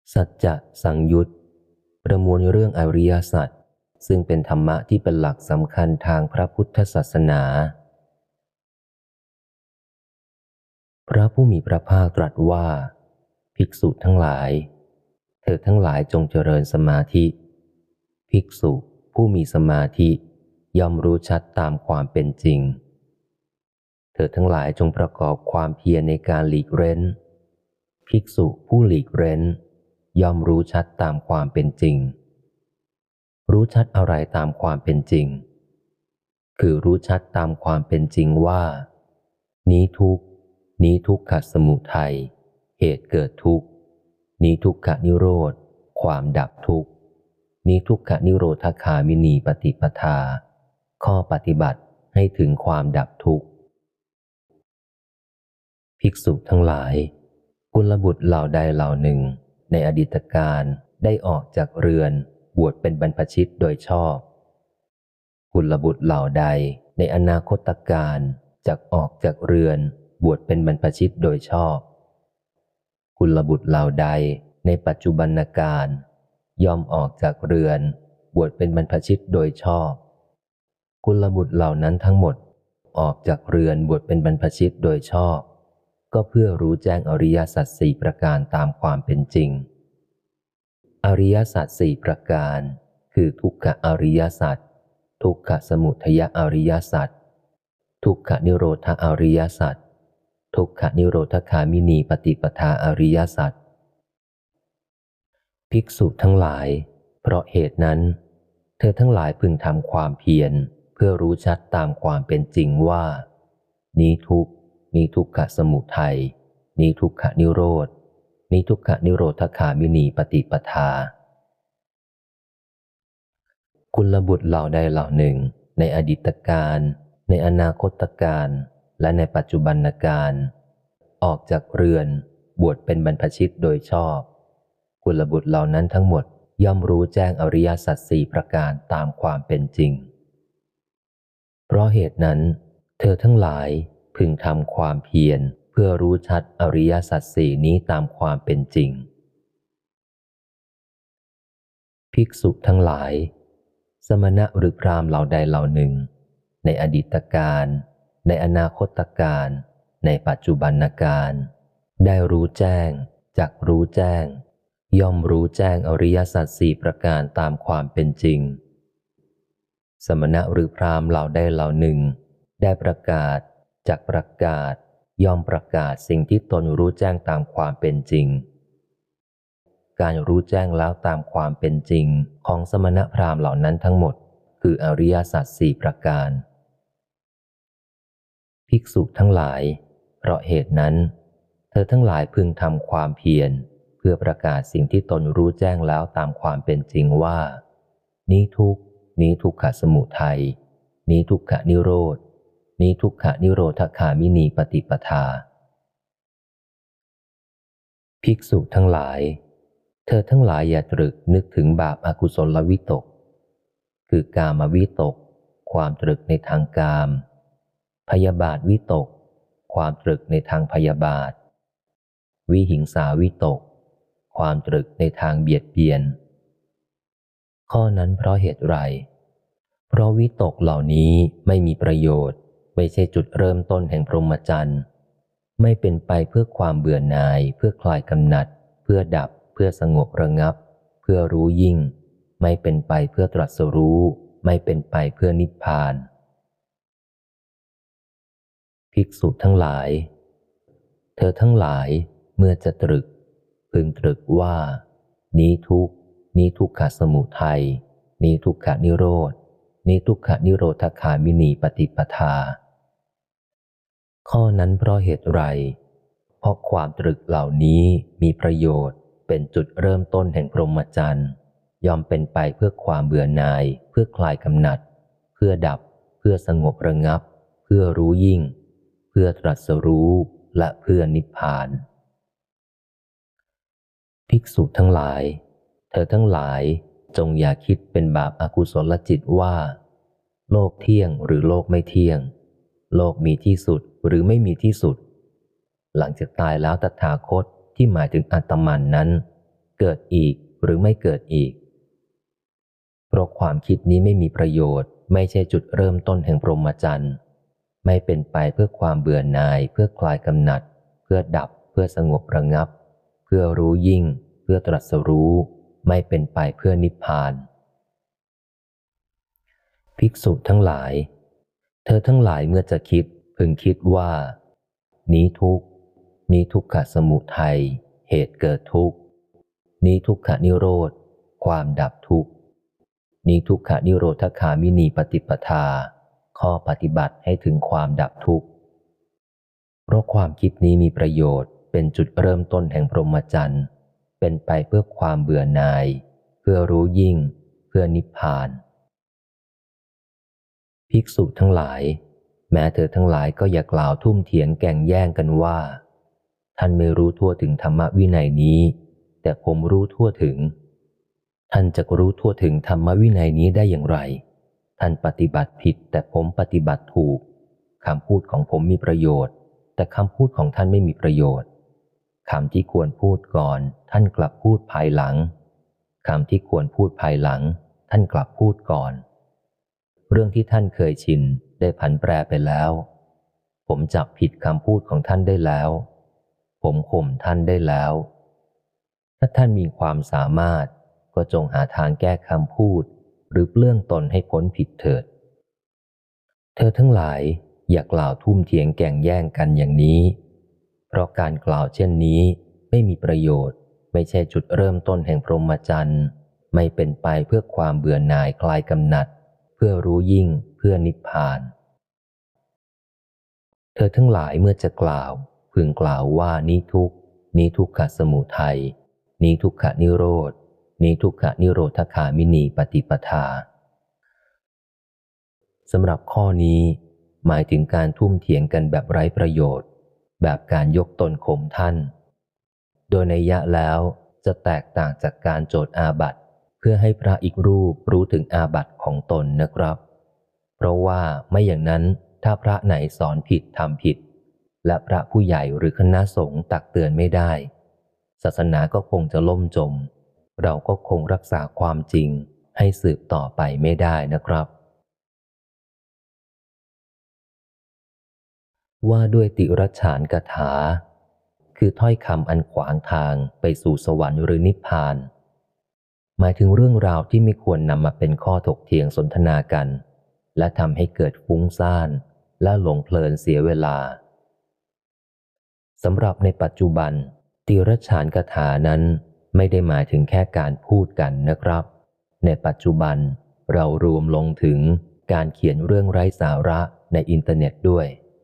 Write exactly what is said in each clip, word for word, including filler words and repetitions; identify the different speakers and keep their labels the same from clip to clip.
Speaker 1: สัจจะสังยุตประมวลเรื่องอริยสัจซึ่งเป็นธรรมะที่เป็นหลักสำคัญทางพระพุทธศาสนาพระผู้มีพระภาคตรัสว่าภิกษุทั้งหลายเธอทั้งหลายจงเจริญสมาธิภิกษุผู้มีสมาธิย่อมรู้ชัดตามความเป็นจริงเธอทั้งหลายจงประกอบความเพียรในการหลีกเร้นภิกษุผู้หลีกเร้นย่อมรู้ชัดตามความเป็นจริงรู้ชัดอะไรตามความเป็นจริงคือรู้ชัดตามความเป็นจริงว่านี้ทุกข์นี้ทุกขสมุทัยเหตุเกิดทุกข์นี้ทุกขนิโรธความดับทุกข์นี้ทุกขนิโรธคามินีปฏิปทาข้อปฏิบัติให้ถึงความดับทุกข์ภิกษุทั้งหลายกุลบุตรเหล่าใดเหล่าหนึ่งในอดีตการได้ออกจากเรือนบวชเป็นบรรพชิตโดยชอบกุลบุตรเหล่าใดในอนาคตการจักออกจากเรือนบวชเป็นบรรพชิตโดยชอบกุลบุตรเหล่าใดในปัจจุบันการย่อมออกจากเรือนบวชเป็นบรรพชิตโดยชอบกุลบุตรเหล่านั้นทั้งหมดออกจากเรือนบวชเป็นบรรพชิตโดยชอบก็เพื่อรู้แจ้งอริยสัจสี่ประการตามความเป็นจริงอริยสัจสี่ประการคือทุกขอริยสัจทุกขสมุทัยอริยสัจทุกขนิโรธอริยสัจทุกขนิโรธคามินีปฏิปทาอริยสัจภิกษุทั้งหลายเพราะเหตุนั้นเธอทั้งหลายพึงทำความเพียรเพื่อรู้ชัดตามความเป็นจริงว่านี้ทุกข์นี้ทุกขสมุทัยนี้ทุกขนิโรธนี้ทุกขนิโรธคามินีปฏิปทากุลบุตรเหล่าใดเหล่าหนึ่งในอดีตการในอนาคตการและในปัจจุบันการออกจากเรือนบวชเป็นบรรพชิตโดยชอบกุลบุตรเหล่านั้นทั้งหมดย่อมรู้แจ้งอริยสัจสี่ประการตามความเป็นจริงเพราะเหตุนั้นเธอทั้งหลายพึงทำความเพียรเพื่อรู้ชัดอริยสัจสี่นี้ตามความเป็นจริงภิกษุทั้งหลายสมณะหรือพราหมณ์เหล่าใดเหล่าหนึ่งในอดีตการในอนาคตการในปัจจุบันการได้รู้แจ้งจักรู้แจ้งย่อมรู้แจ้งอริยสัจสี่ประการตามความเป็นจริงสมณะหรือพราหมณ์เหล่าใดเหล่าหนึ่งได้ประกาศจักประกาศย่อมประกาศสิ่งที่ตนรู้แจ้งตามความเป็นจริงการรู้แจ้งแล้วตามความเป็นจริงของสมณพราหมณ์เหล่านั้นทั้งหมดคืออริยสัจสี่ประการภิกษุทั้งหลายเพราะเหตุนั้นเธอทั้งหลายพึงทำความเพียรเพื่อประกาศสิ่งที่ตนรู้แจ้งแล้วตามความเป็นจริงว่านี้ทุกข์นี้ทุกขสมุทัยนี้ทุกขนิโรธนี้ทุกขนิโรธคามินีปฏิปทาภิกษุทั้งหลายเธอทั้งหลายอย่าตรึกนึกถึงบาปอกุศลวิตกคือกามวิตกความตรึกในทางกามพยาบาทวิตกความตรึกในทางพยาบาทวิหิงสาวิตกความตรึกในทางเบียดเบียนข้อนั้นเพราะเหตุไรเพราะวิตกเหล่านี้ไม่มีประโยชน์ไม่ใช่จุดเริ่มต้นแห่งพรหมจรรย์ไม่เป็นไปเพื่อความเบื่อหน่ายเพื่อคลายกำหนัดเพื่อดับเพื่อสงบระงับเพื่อรู้ยิ่งไม่เป็นไปเพื่อตรัสรู้ไม่เป็นไปเพื่อนิพพานภิกษุทั้งหลายเธอทั้งหลายเมื่อจะตรึกพึงตรึกว่านี้ทุกข์นี้ทุกขสมุทัยนี้ทุกขนิโรธนี้ทุกขนิโรธคามินีปฏิปทาข้อนั้นเพราะเหตุไรเพราะความตรึกเหล่านี้มีประโยชน์เป็นจุดเริ่มต้นแห่งพรหมจรรย์ย่อมเป็นไปเพื่อความเบื่อหน่ายเพื่อคลายกำหนัดเพื่อดับเพื่อสงบระงับเพื่อรู้ยิ่งเพื่อตรัสรู้และเพื่อนิพพานภิกษุทั้งหลายเธอทั้งหลายจงอย่าคิดเป็นบาปอกุศลจิตว่าโลกเที่ยงหรือโลกไม่เที่ยงโลกมีที่สุดหรือไม่มีที่สุดหลังจากตายแล้วตถาคตที่หมายถึงอาตมันนั้นเกิดอีกหรือไม่เกิดอีกเพราะความคิดนี้ไม่มีประโยชน์ไม่ใช่จุดเริ่มต้นแห่งพรหมจรรย์ไม่เป็นไปเพื่อความเบื่อหน่ายเพื่อคลายกำหนัดเพื่อดับเพื่อสงบระงับเพื่อรู้ยิ่งเพื่อตรัสรู้ไม่เป็นไปเพื่อนิพพานภิกษุทั้งหลายเธอทั้งหลายเมื่อจะคิดพึงคิดว่านี้ทุกข์นี้ทุกขสมุทัยเหตุเกิดทุกข์นี้ทุกขนิโรธความดับทุกข์นี้ทุกขนิโรธคามินีปฏิปทาข้อปฏิบัติให้ถึงความดับทุกข์เพราะความคิดนี้มีประโยชน์เป็นจุดเริ่มต้นแห่งพรหมจรรย์เป็นไปเพื่อความเบื่อหน่ายเพื่อรู้ยิ่งเพื่อนิพพานภิกษุทั้งหลายแม้เธอทั้งหลายก็อย่ากล่าวทุ่มเถียงแก่งแย่งกันว่าท่านไม่รู้ทั่วถึงธรรมวินัยนี้แต่ผมรู้ทั่วถึงท่านจะรู้ทั่วถึงธรรมวินัยนี้ได้อย่างไรท่านปฏิบัติผิดแต่ผมปฏิบัติถูกคำพูดของผมมีประโยชน์แต่คำพูดของท่านไม่มีประโยชน์คำที่ควรพูดก่อนท่านกลับพูดภายหลังคำที่ควรพูดภายหลังท่านกลับพูดก่อนเรื่องที่ท่านเคยชินได้ผันแปรไปแล้วผมจับผิดคำพูดของท่านได้แล้วผมข่มท่านได้แล้วถ้าท่านมีความสามารถก็จงหาทางแก้คำพูดหรือเปลื้องตนให้พ้นผิดเถิดเธอทั้งหลายอย่ากล่าวทุ่มเถียงแก่งแย่งกันอย่างนี้เพราะการกล่าวเช่นนี้ไม่มีประโยชน์ไม่ใช่จุดเริ่มต้นแห่งพรหมจรรย์ไม่เป็นไปเพื่อความเบื่อหน่ายคลายกำหนัดเพื่อรู้ยิ่งเพื่อนิพพานเธอทั้งหลายเมื่อจะกล่าวพึงกล่าวว่านี้ทุกข์นี้ทุกขสมุทัยนี้ทุกขนิโรธนี้ทุกขนิโรธคามินีปฏิปทาสำหรับข้อนี้หมายถึงการทุ่มเถียงกันแบบไร้ประโยชน์แบบการยกตนข่มท่านโดยนัยยะแล้วจะแตกต่างจากการโจทย์อาบัติเพื่อให้พระอีกรูปรู้ถึงอาบัติของตนนะครับเพราะว่าไม่อย่างนั้นถ้าพระไหนสอนผิดทำผิดและพระผู้ใหญ่หรือคณะสงฆ์ตักเตือนไม่ได้ศาสนาก็คงจะล่มจมเราก็คงรักษาความจริงให้สืบต่อไปไม่ได้นะครับว่าด้วยติรฉานกถาคือถ้อยคำอันขวางทางไปสู่สวรรค์หรือนิพพานหมายถึงเรื่องราวที่ไม่ควรนำมาเป็นข้อถกเถียงสนทนากันและทำให้เกิดฟุ้งซ่านและหลงเพลินเสียเวลาสำหรับในปัจจุบันติรฉานกถานั้นไม่ได้หมายถึงแค่การพูดกันนะครับในปัจจุบันเรารวมลงถึงการเขียนเรื่องไร้สาระในอินเทอร์เน็ตด้วย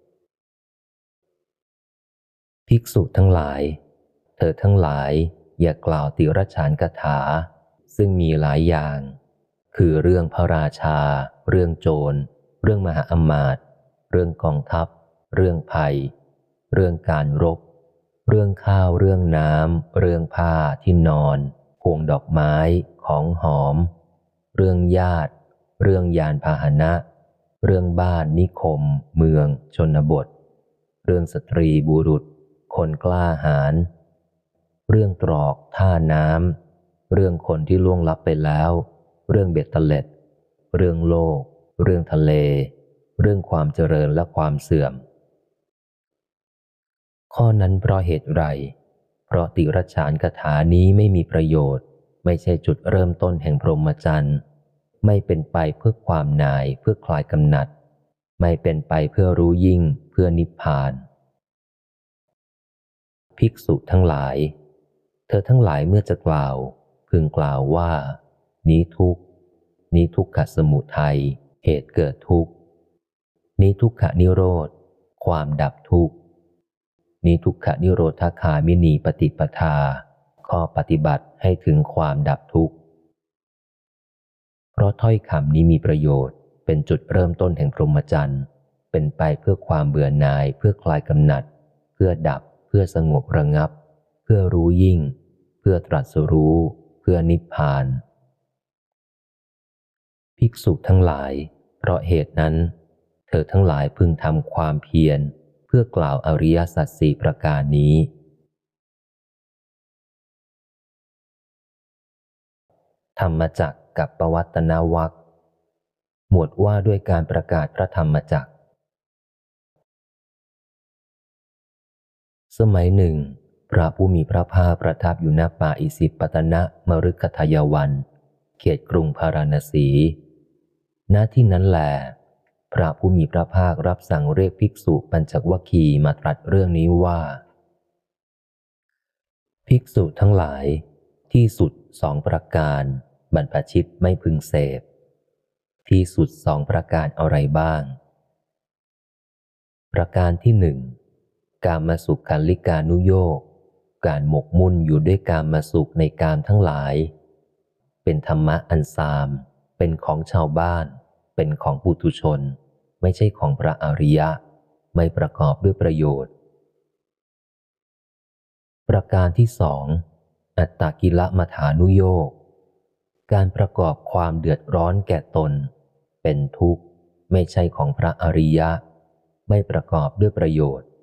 Speaker 1: ภิกษุทั้งหลายเธอทั้งหลายอย่ากล่าวติรฉานกถาซึ่งมีหลายอย่างคือเรื่องพระราชาเรื่องโจรเรื่องมหาอมาตย์เรื่องกองทัพเรื่องภัยเรื่องการรบเรื่องข้าวเรื่องน้ำเรื่องผ้าที่นอนพวงดอกไม้ของหอมเรื่องญาติเรื่องยานพาหนะเรื่องบ้านนิคมเมืองชนบทเรื่องสตรีบุรุษคนกล้าหาญเรื่องตรอกท่าน้ำเรื่องคนที่ล่วงลับไปแล้วเรื่องเบ็ดเตล็ดเรื่องโลกเรื่องทะเลเรื่องความเจริญและความเสื่อมข้อนั้นเพราะเหตุไรเพราะติรฉานคถานี้ไม่มีประโยชน์ไม่ใช่จุดเริ่มต้นแห่งพรหมจรรย์ไม่เป็นไปเพื่อความหน่ายเพื่อคลายกำหนัดไม่เป็นไปเพื่อรู้ยิ่งเพื่อนิพพานภิกษุทั้งหลายเธอทั้งหลายเมื่อจะกล่าวพึงกล่าวว่านี้ทุกข์นี้ทุกขสมุทัยเหตุเกิดทุกข์นี้ทุกขนิโรธความดับทุกข์นี้ทุกขนิโรธคามินีปฏิปทาข้อปฏิบัติให้ถึงความดับทุกข์เพราะถ้อยคำนี้มีประโยชน์เป็นจุดเริ่มต้นแห่งพรหมจรรย์เป็นไปเพื่อความเบื่อหน่ายเพื่อคลายกำหนัดเพื่อดับเพื่อสงบระงับเพื่อรู้ยิ่งเพื่อตรัสรู้เพื่อนิพพานภิกษุทั้งหลายเพราะเหตุนั้นเธอทั้งหลายพึงทำความเพียรเพื่อกล่าวอริยสัจสี่ประการนี้ธรรมจักรกับปวัตตนวรรคหมวดว่าด้วยการประกาศพระธรรมจักรสมัยหนึ่งพระผู้มีพระภาคประทับอยู่ณป่าอิสิปตนะมฤคทายวันเขตกรุงพาราณสีณที่นั้นแลพระผู้มีพระภาครับสั่งเรียกภิกษุปัญจวัคคีย์มาตรัสเรื่องนี้ว่าภิกษุทั้งหลายที่สุดสองประการบรรพชิตไม่พึงเสพที่สุดสองประการอะไรบ้างประการที่หนึ่งกามสุขขันลิกานุโยคการหมกมุ่นอยู่ด้วยกามสุขในกามทั้งหลายเป็นธรรมะอันซามเป็นของชาวบ้านเป็นของปุถุชนไม่ใช่ของพระอริยะไม่ประกอบด้วยประโยชน์ประการที่สองอัตตกิลมัฏฐานุโยคการประกอบความเดือดร้อนแก่ตนเป็นทุกข์ไม่ใช่ของพระอริยะไม่ประกอบด้วยประโยชน์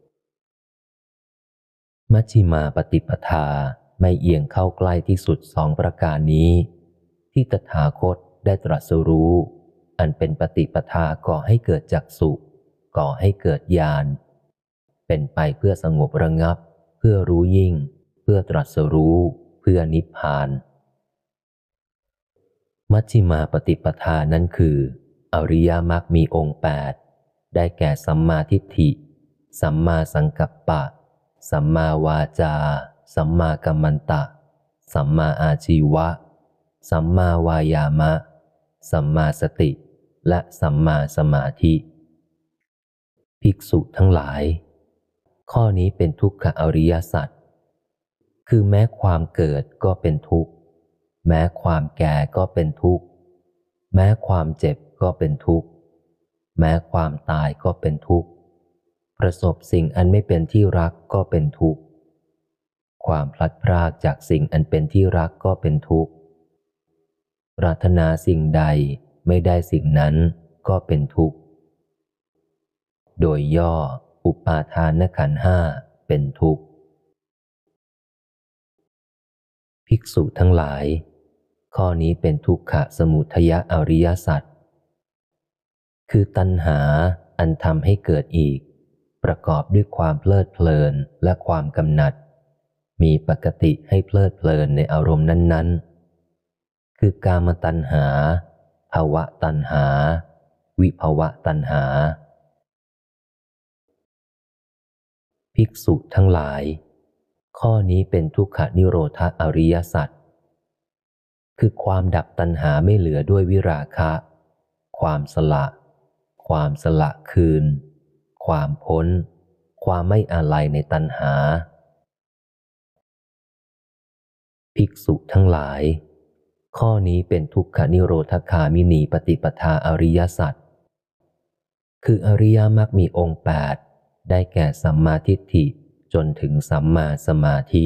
Speaker 1: มัชฌิมาปฏิปทาไม่เอียงเข้าใกล้ที่สุดสองประการนี้ที่ตถาคตได้ตรัสรู้อันเป็นปฏิปทาก่อให้เกิดจักษุก่อให้เกิดญาณเป็นไปเพื่อสงบระงับเพื่อรู้ยิ่งเพื่อตรัสรู้เพื่อนิพพานมัชฌิมาปฏิปทานั้นคืออริยมรรคมีองค์แปดได้แก่สัมมาทิฏฐิสัมมาสังกัปปะสัมมาวาจาสัมมากัมมันตะสัมมาอาชีวะสัมมาวายามะสัมมาสติและสัมมาสมาธิภิกษุทั้งหลายข้อนี้เป็นทุกขอริยสัจคือแม้ความเกิดก็เป็นทุกข์แม้ความแก่ก็เป็นทุกข์แม้ความเจ็บก็เป็นทุกข์แม้ความตายก็เป็นทุกข์ประสบสิ่งอันไม่เป็นที่รักก็เป็นทุกข์ความพลัดพรากจากสิ่งอันเป็นที่รักก็เป็นทุกข์ปรารถนาสิ่งใดไม่ได้สิ่งนั้นก็เป็นทุกข์โดยย่ออุปาทานขันธ์ห้าเป็นทุกข์ภิกษุทั้งหลายข้อนี้เป็นทุกขสมุทัยอริยสัจคือตัณหาอันทำให้เกิดอีกประกอบด้วยความเพลิดเพลินและความกำหนัดมีปกติให้เพลิดเพลินในอารมณ์นั้นๆคือกามตัณหาภวตัณหาวิภวตัณหาภิกษุทั้งหลายข้อนี้เป็นทุกขนิโรธอริยสัจคือความดับตัณหาไม่เหลือด้วยวิราคะความสละความสละคืนความพ้นความไม่อาลัยในตัณหาภิกษุทั้งหลายข้อนี้เป็นทุกขนิโรธคามินีปฏิปทาอริยสัจคืออริยมรรคมีองค์แปดได้แก่สัมมาทิฏฐิจนถึงสัมมาสมาธิ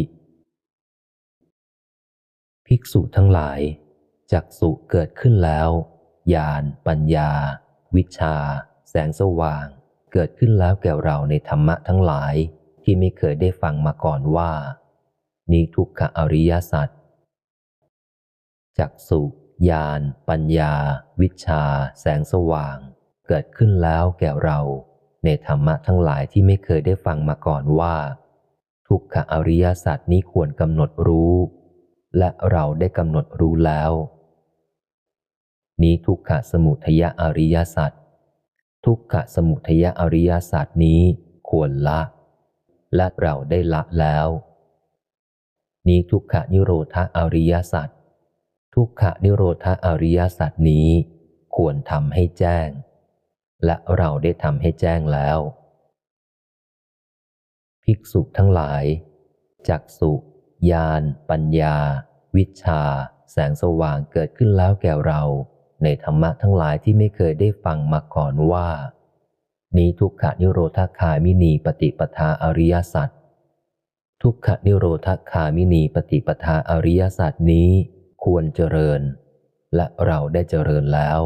Speaker 1: ภิกษุทั้งหลายจักษุเกิดขึ้นแล้วญาณปัญญาวิชชาแสงสว่างเกิดขึ้นแล้วแก่เราในธรรมะทั้งหลายที่ไม่เคยได้ฟังมาก่อนว่านี้ทุกขอริยสัจจักษุญาณปัญญาวิชชาแสงสว่างเกิดขึ้นแล้วแก่เราในธรรมะทั้งหลายที่ไม่เคยได้ฟังมาก่อนว่าทุกขอริยสัจนี้ควรกำหนดรู้และเราได้กำหนดรู้แล้วนี้ทุกขสมุทัยอริยสัจทุกขสมุทัยอริยสัจนี้ควรละและเราได้ละแล้วนี้ทุกขนิโรธอริยสัจทุกขนิโรธอริยสัจนี้ควรทำให้แจ้งและเราได้ทำให้แจ้งแล้วภิกษุทั้งหลายจักษุญาณปัญญาวิชชาแสงสว่างเกิดขึ้นแล้วแก่เราในธรรมะทั้งหลายที่ไม่เคยได้ฟังมาก่อนว่านี้ทุกขนิโรธคามินีปฏิปทาอริยสัจทุกขนิโรธคามินีปฏิปทาอริยสัจนี้ควรเจริญและเราได้เจริญแล้ว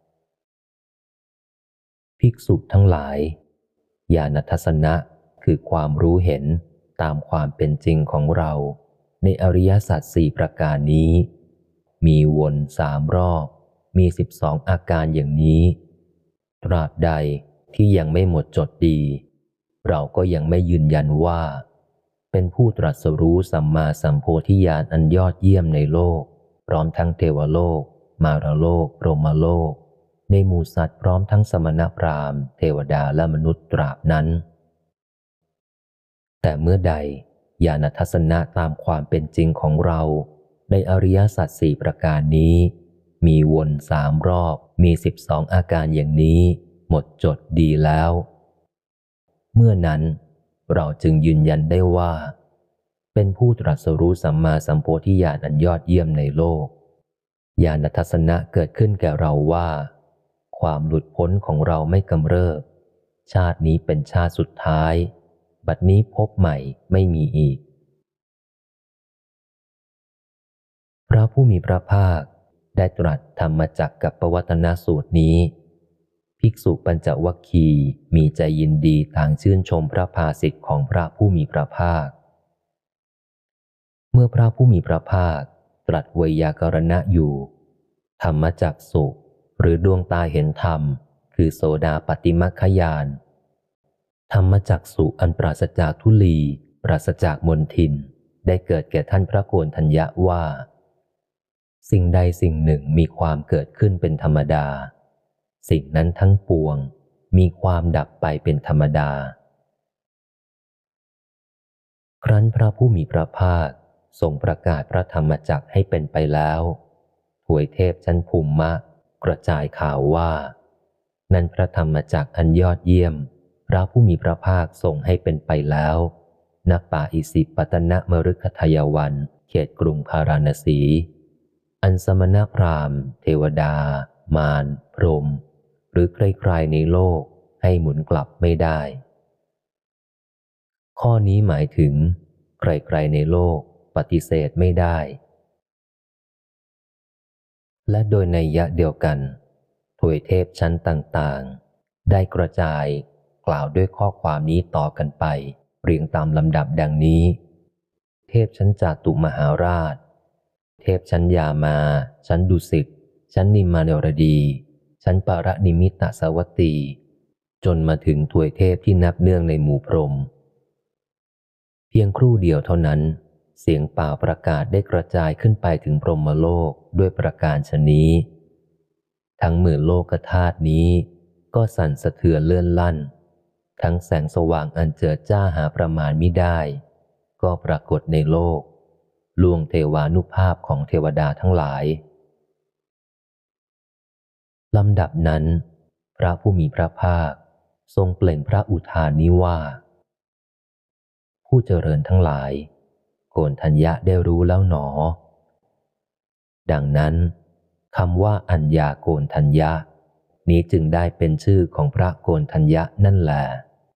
Speaker 1: ภิกษุทั้งหลายญาณทัสสนะคือความรู้เห็นตามความเป็นจริงของเราในอริยสัจสี่ประการนี้มีวนสามรอบมีสิบสองอาการอย่างนี้ตราบใดที่ยังไม่หมดจดดีเราก็ยังไม่ยืนยันว่าเป็นผู้ตรัสรู้สัมมาสัมโพธิญาณอันยอดเยี่ยมในโลกพร้อมทั้งเทวโลกมารโลกพรหมโลกในหมู่สัตว์พร้อมทั้งสมณพราหมณ์เทวดาและมนุษย์ตราบนั้นแต่เมื่อใดญาณทัศนะตามความเป็นจริงของเราในอริยสัจสี่ประการนี้มีวนสามรอบมีสิบสองอาการอย่างนี้หมดจดดีแล้วเมื่อนั้นเราจึงยืนยันได้ว่าเป็นผู้ตรัสรู้สัมมาสัมโพธิญาณอันยอดเยี่ยมในโลกญาณทัศนะเกิดขึ้นแก่เราว่าความหลุดพ้นของเราไม่กำเริบชาตินี้เป็นชาติสุดท้ายบัดนี้พบใหม่ไม่มีอีกพระผู้มีพระภาคได้ตรัสธรรมจักรกับปวัตตนสูตรนี้ภิกษุปัญจวัคคีย์มีใจยินดีต่างชื่นชมพระภาสิทธิ์ของพระผู้มีพระภาคเมื่อพระผู้มีพระภาคตรัสไวยากรณะอยู่ธรรมจักษุหรือดวงตาเห็นธรรมคือโสดาปัตติมัคคญาณธรรมจักษุอันปราศจากทุลีปราศจากมลทินได้เกิดแก่ท่านพระโกณทัญญะว่าสิ่งใดสิ่งหนึ่งมีความเกิดขึ้นเป็นธรรมดาสิ่งนั้นทั้งปวงมีความดับไปเป็นธรรมดาครั้นพระผู้มีพระภาคทรงประกาศพระธรรมจักรให้เป็นไปแล้วถวยเทพชั้นภูมิมะกระจายข่าวว่านั่นพระธรรมจักรอันยอดเยี่ยมพระผู้มีพระภาคทรงให้เป็นไปแล้วณป่าอิสิปตนมฤคทายวันเขตกรุงพาราณสีอันสมณพราหมณ์เทวดามารพรหมหรือใครๆในโลกให้หมุนกลับไม่ได้ข้อนี้หมายถึงใครๆในโลกปฏิเสธไม่ได้และโดยนัยยะเดียวกันถวยเทพชั้นต่างๆได้กระจายกล่าวด้วยข้อความนี้ต่อกันไปเรียงตามลำดับดังนี้เทพชั้นจาตุมหาราชเทพชั้นยามาชั้นดุสิตชั้นนิมมานรดีชั้นปารนิมิตสวัตตีจนมาถึงถวยเทพที่นับเนื่องในหมู่พรหมเพียงครู่เดียวเท่านั้นเสียงเป่าประกาศได้กระจายขึ้นไปถึงพรหมโลกด้วยประการฉะนี้ทั้งหมื่นโลกธาตุนี้ก็สั่นสะเทือนเลื่อนลั่นทั้งแสงสว่างอันเจิดจ้าหาประมาณมิได้ก็ปรากฏในโลกล่วงเทวานุภาพของเทวดาทั้งหลายลำดับนั้นพระผู้มีพระภาคทรงเปล่งพระอุทานนี้ว่าผู้เจริญทั้งหลายโกณทัญญะได้รู้แล้วหนอดังนั้นคำว่าอัญญาโกณทัญญะนี้จึงได้เป็นชื่อของพระโกณทัญญะนั่นแหละ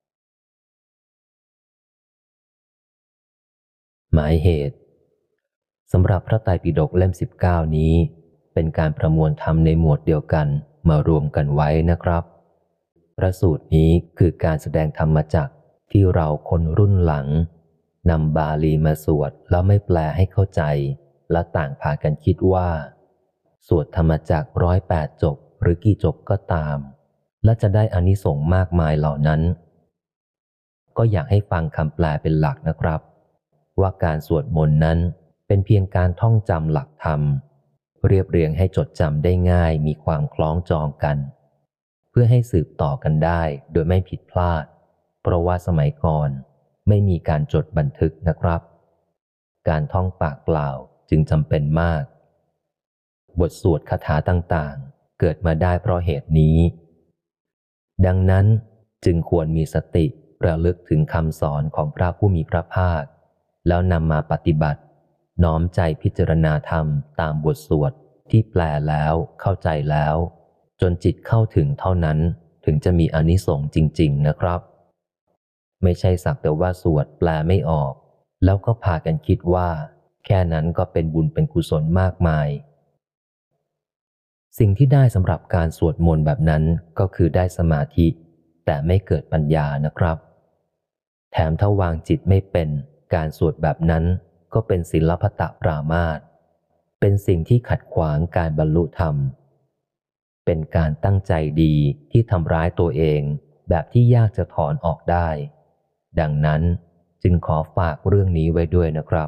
Speaker 1: หมายเหตุสำหรับพระไตรปิฎกเล่มสิบเก้านี้เป็นการประมวลธรรมในหมวดเดียวกันมารวมกันไว้นะครับพระสูตรนี้คือการแสดงธรรมจักรที่เราคนรุ่นหลังนำบาลีมาสวดแล้วไม่แปลให้เข้าใจและต่างพากันคิดว่าสวดธรรมจักรร้อยแปดจบหรือกี่จบก็ตามและจะได้อานิสงส์มากมายเหล่านั้นก็อยากให้ฟังคำแปลเป็นหลักนะครับว่าการสวดมนต์นั้นเป็นเพียงการท่องจำหลักธรรมเรียบเรียงให้จดจำได้ง่ายมีความคล้องจองกันเพื่อให้สืบต่อกันได้โดยไม่ผิดพลาดเพราะว่าสมัยก่อนไม่มีการจดบันทึกนะครับการท่องปากเปล่าจึงจำเป็นมากบทสวดคาถาต่างๆเกิดมาได้เพราะเหตุนี้ดังนั้นจึงควรมีสติระลึกถึงคำสอนของพระผู้มีพระภาคแล้วนำมาปฏิบัติน้อมใจพิจารณาธรรมตามบทสวดที่แปลแล้วเข้าใจแล้วจนจิตเข้าถึงเท่านั้นถึงจะมีอานิสงส์จริงๆนะครับไม่ใช่สักแต่ว่าสวดแปลไม่ออกแล้วก็พากันคิดว่าแค่นั้นก็เป็นบุญเป็นกุศลมากมายสิ่งที่ได้สำหรับการสวดมนต์แบบนั้นก็คือได้สมาธิแต่ไม่เกิดปัญญานะครับแถมถ้าวางจิตไม่เป็นการสวดแบบนั้นก็เป็นศีลพัตตปรามาสเป็นสิ่งที่ขัดขวางการบรรลุธรรมเป็นการตั้งใจดีที่ทำร้ายตัวเองแบบที่ยากจะถอนออกได้ดังนั้นจึงขอฝากเรื่องนี้ไว้ด้วยนะครับ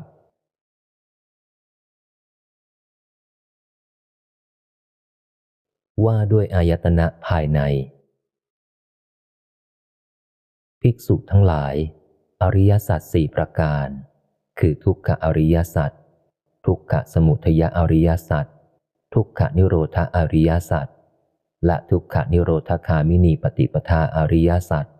Speaker 1: ว่าด้วยอายตนะภายในภิกษุทั้งหลายอริยสัจสี่ประการคือทุกขอริยสัจทุกขสมุทัยอริยสัจทุกขนิโรธอริยสัจและทุกขนิโรธคามินีปฏิปทาอริยสัจ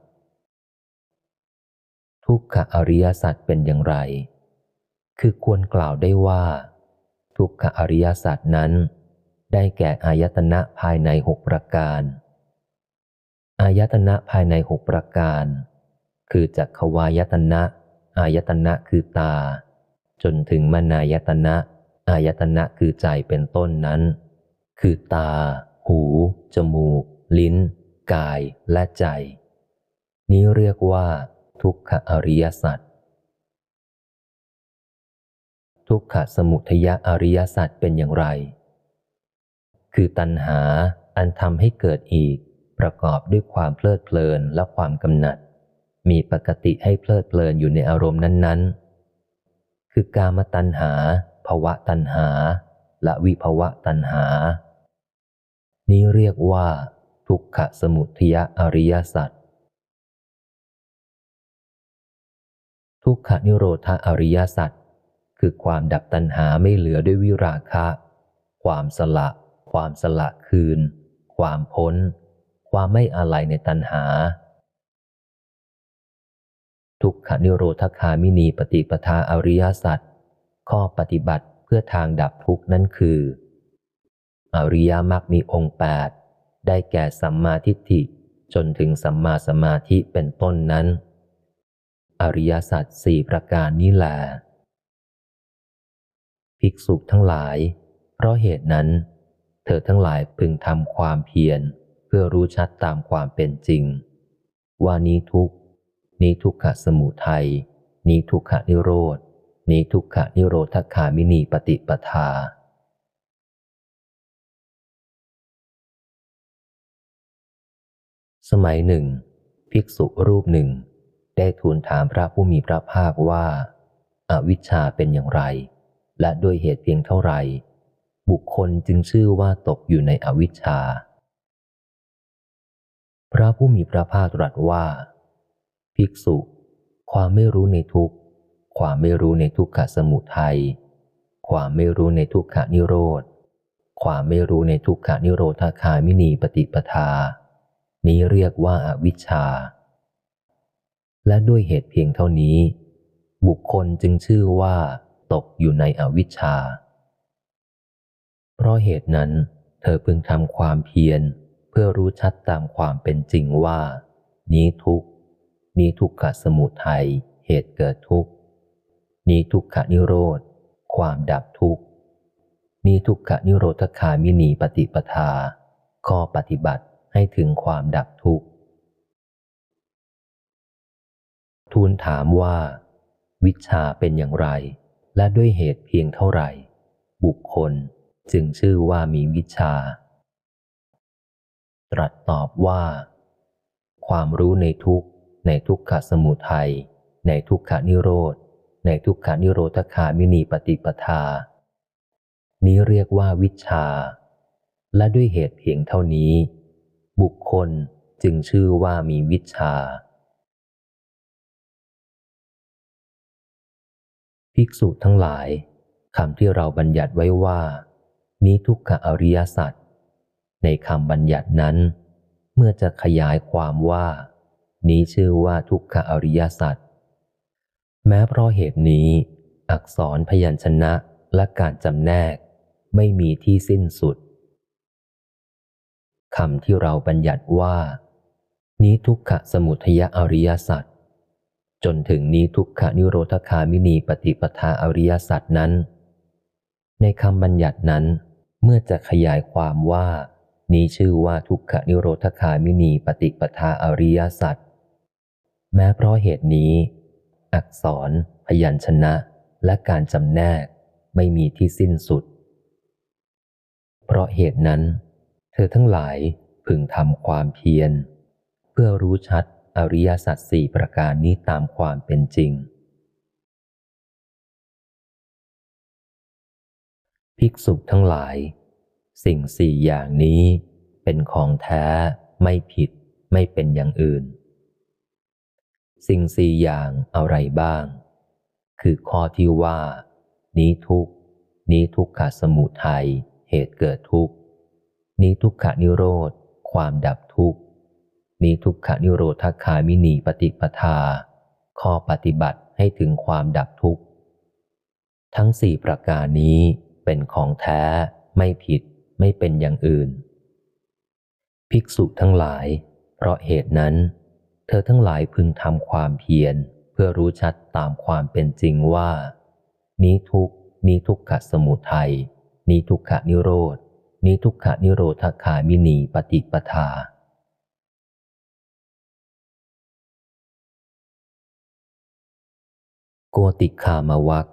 Speaker 1: ทุกขอริยสัจเป็นอย่างไรคือควรกล่าวได้ว่าทุกขอริยสัจนั้นได้แก่อายตนะภายในหกประการอายตนะภายในหกประการคือจักขวายตนะอายตนะคือตาจนถึงมนายตนะอายตนะคือใจเป็นต้นนั้นคือตาหูจมูกลิ้นกายและใจนี้เรียกว่าทุกขอริยสัจทุกขสมุทัยอริยสัจเป็นอย่างไรคือตัณหาอันทำให้เกิดอีกประกอบด้วยความเพลิดเพลินและความกำหนัดมีปกติให้เพลิดเพลินอยู่ในอารมณ์นั้นๆคือกามตัณหาภวตัณหาและวิภวตัณหานี้เรียกว่าทุกขสมุทัยอริยสัจทุกขนิโรธอริยสัจคือความดับตัณหาไม่เหลือด้วยวิราคะความสละความสละคืนความพ้นความไม่อาลัยในตัณหาทุกขนิโรธคามินีปฏิปทาอริยสัจข้อปฏิบัติเพื่อทางดับทุกข์นั้นคืออริยมรรคมีองค์แปดได้แก่สัมมาทิฏฐิจนถึงสัมมาสมาธิเป็นต้นนั้นอริยสัจสี่ประการนี้แหละภิกษุทั้งหลายเพราะเหตุนั้นเธอทั้งหลายพึงทำความเพียรเพื่อรู้ชัดตามความเป็นจริงว่านี้ทุกข์นี้ทุกขสมุทัยนี้ทุกขนิโรธนี้ทุกขนิโรธคามินีปฏิปทาสมัยหนึ่งภิกษุรูปหนึ่งได้ทูลถามพระผู้มีพระภาคว่าอวิชชาเป็นอย่างไรและด้วยเหตุเพียงเท่าไหร่บุคคลจึงชื่อว่าตกอยู่ในอวิชชาพระผู้มีพระภาคตรัสว่าภิกษุความไม่รู้ในทุกข์ความไม่รู้ในทุกขสมุทัยความไม่รู้ในทุกขนิโรธความไม่รู้ในทุกขนิโรธคามินีปฏิปทานี้เรียกว่าอวิชชาและด้วยเหตุเพียงเท่านี้บุคคลจึงชื่อว่าตกอยู่ในอวิชชาเพราะเหตุนั้นเธอพึงทำความเพียรเพื่อรู้ชัดตามความเป็นจริงว่านี้ทุกข์นี้ทุกขสมุทัยเหตุเกิดทุกข์นี้ทุกขนิโรธความดับทุกข์นี้ทุกขนิโรธคามินีปฏิปทาข้อปฏิบัติให้ถึงความดับทุกข์ทูลถามว่าวิชชาเป็นอย่างไรและด้วยเหตุเพียงเท่าไหร่บุคคลจึงชื่อว่ามีวิชชาตรัสตอบว่าความรู้ในทุกข์ในทุกขสมุทัยในทุกขนิโรธในทุกขนิโรธคามินีปฏิปทานี้เรียกว่าวิชชาและด้วยเหตุเพียงเท่านี้บุคคลจึงชื่อว่ามีวิชชาภิกษุทั้งหลายคำที่เราบัญญัติไว้ว่านี้ทุกขอริยสัจในคำบัญญัตินั้นเมื่อจะขยายความว่านี้ชื่อว่าทุกขอริยสัจแม้เพราะเหตุนี้อักษรพยัญชนะและการจำแนกไม่มีที่สิ้นสุดคำที่เราบัญญัติว่านี้ทุกขสมุทัยอริยสัจจนถึงนี้ทุกขนิโรธคามินีปฏิปทาอริยสัจนั้นในคำบัญญัตินั้นเมื่อจะขยายความว่านี้ชื่อว่าทุกขนิโรธคามินีปฏิปทาอริยสัจแม้เพราะเหตุนี้อักษรพยัญชนะและการจำแนกไม่มีที่สิ้นสุดเพราะเหตุนั้นเธอทั้งหลายพึงทำความเพียรเพื่อรู้ชัดอริยสัจสี่ประการนี้ตามความเป็นจริงภิกษุทั้งหลายสิ่งสี่อย่างนี้เป็นของแท้ไม่ผิดไม่เป็นอย่างอื่นสิ่งสี่อย่างอะไรบ้างคือข้อที่ว่านี้ทุกข์นี้ทุกขสมุทัยเหตุเกิดทุกข์นี้ทุกขนิโรธความดับทุกข์นี้ทุกขนิโรธคามินีปฏิปทาข้อปฏิบัติให้ถึงความดับทุกข์ทั้งสี่ประการนี้เป็นของแท้ไม่ผิดไม่เป็นอย่างอื่นภิกษุทั้งหลายเพราะเหตุนั้นเธอทั้งหลายพึงทำความเพียรเพื่อรู้ชัดตามความเป็นจริงว่านี้ทุกข์นี้ทุกขสมุทัยนี้ทุกขนิโรธนี้ทุกขนิโรธคามินีปฏิปทาโกติคามวรรค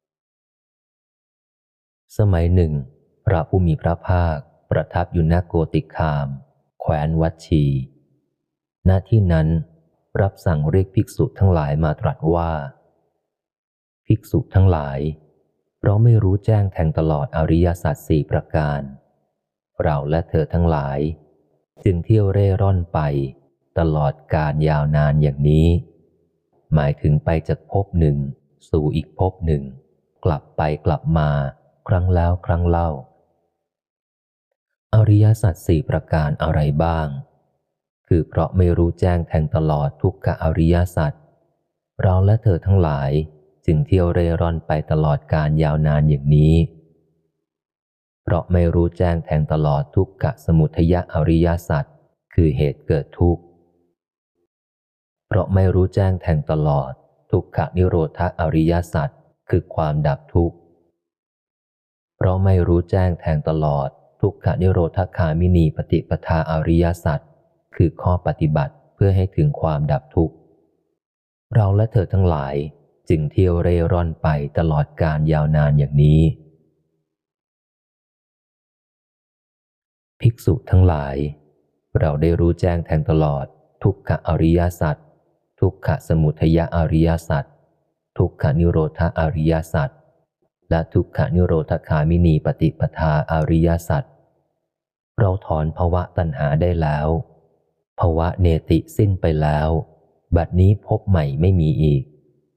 Speaker 1: สมัยหนึ่งพระผู้มีพระภาคประทับอยู่ณโกติคามแคว้นวัชชีณที่นั้นรับสั่งเรียกภิกษุทั้งหลายมาตรัสว่าภิกษุทั้งหลายเพราะไม่รู้แจ้งแทงตลอดอริยสัจสี่ประการเราและเธอทั้งหลายจึงเที่ยวเร่ร่อนไปตลอดกาลยาวนานอย่างนี้หมายถึงไปจากภพหนึ่งสู่อีกภพหนึ่งกลับไปกลับมาครั้งแล้วครั้งเล่าอริยสัจสี่ประการอะไรบ้างคือเพราะไม่รู้แจ้งแทงตลอดทุกขอริยสัจเราและเธอทั้งหลายจึงเที่ยวเร่ร่อนไปตลอดกาลยาวนานอย่างนี้เพราะไม่รู้แจ้งแทงตลอดทุกขสมุทัยอริยสัจคือเหตุเกิดทุกข์เพราะไม่รู้แจ้งแทงตลอดทุกขนิโรธอริยสัจคือความดับทุกข์เพราะไม่รู้แจ้งแทงตลอดทุกขนิโรธคามินีปฏิปทาอริยสัจคือข้อปฏิบัติเพื่อให้ถึงความดับทุกข์เราและเธอทั้งหลายจึงเที่ยวเร่ร่อนไปตลอดกาลยาวนานอย่างนี้ภิกษุทั้งหลายเราได้รู้แจ้งแทงตลอดทุกขอริยสัจทุกขสมุทัยอริยสัจทุกขนิโรธอริยสัจและทุกขนิโรธคามินีปฏิปทาอริยสัจเราถอนภวะตัณหาได้แล้วภวะเนติสิ้นไปแล้วบัดนี้ภพใหม่ไม่มีอีก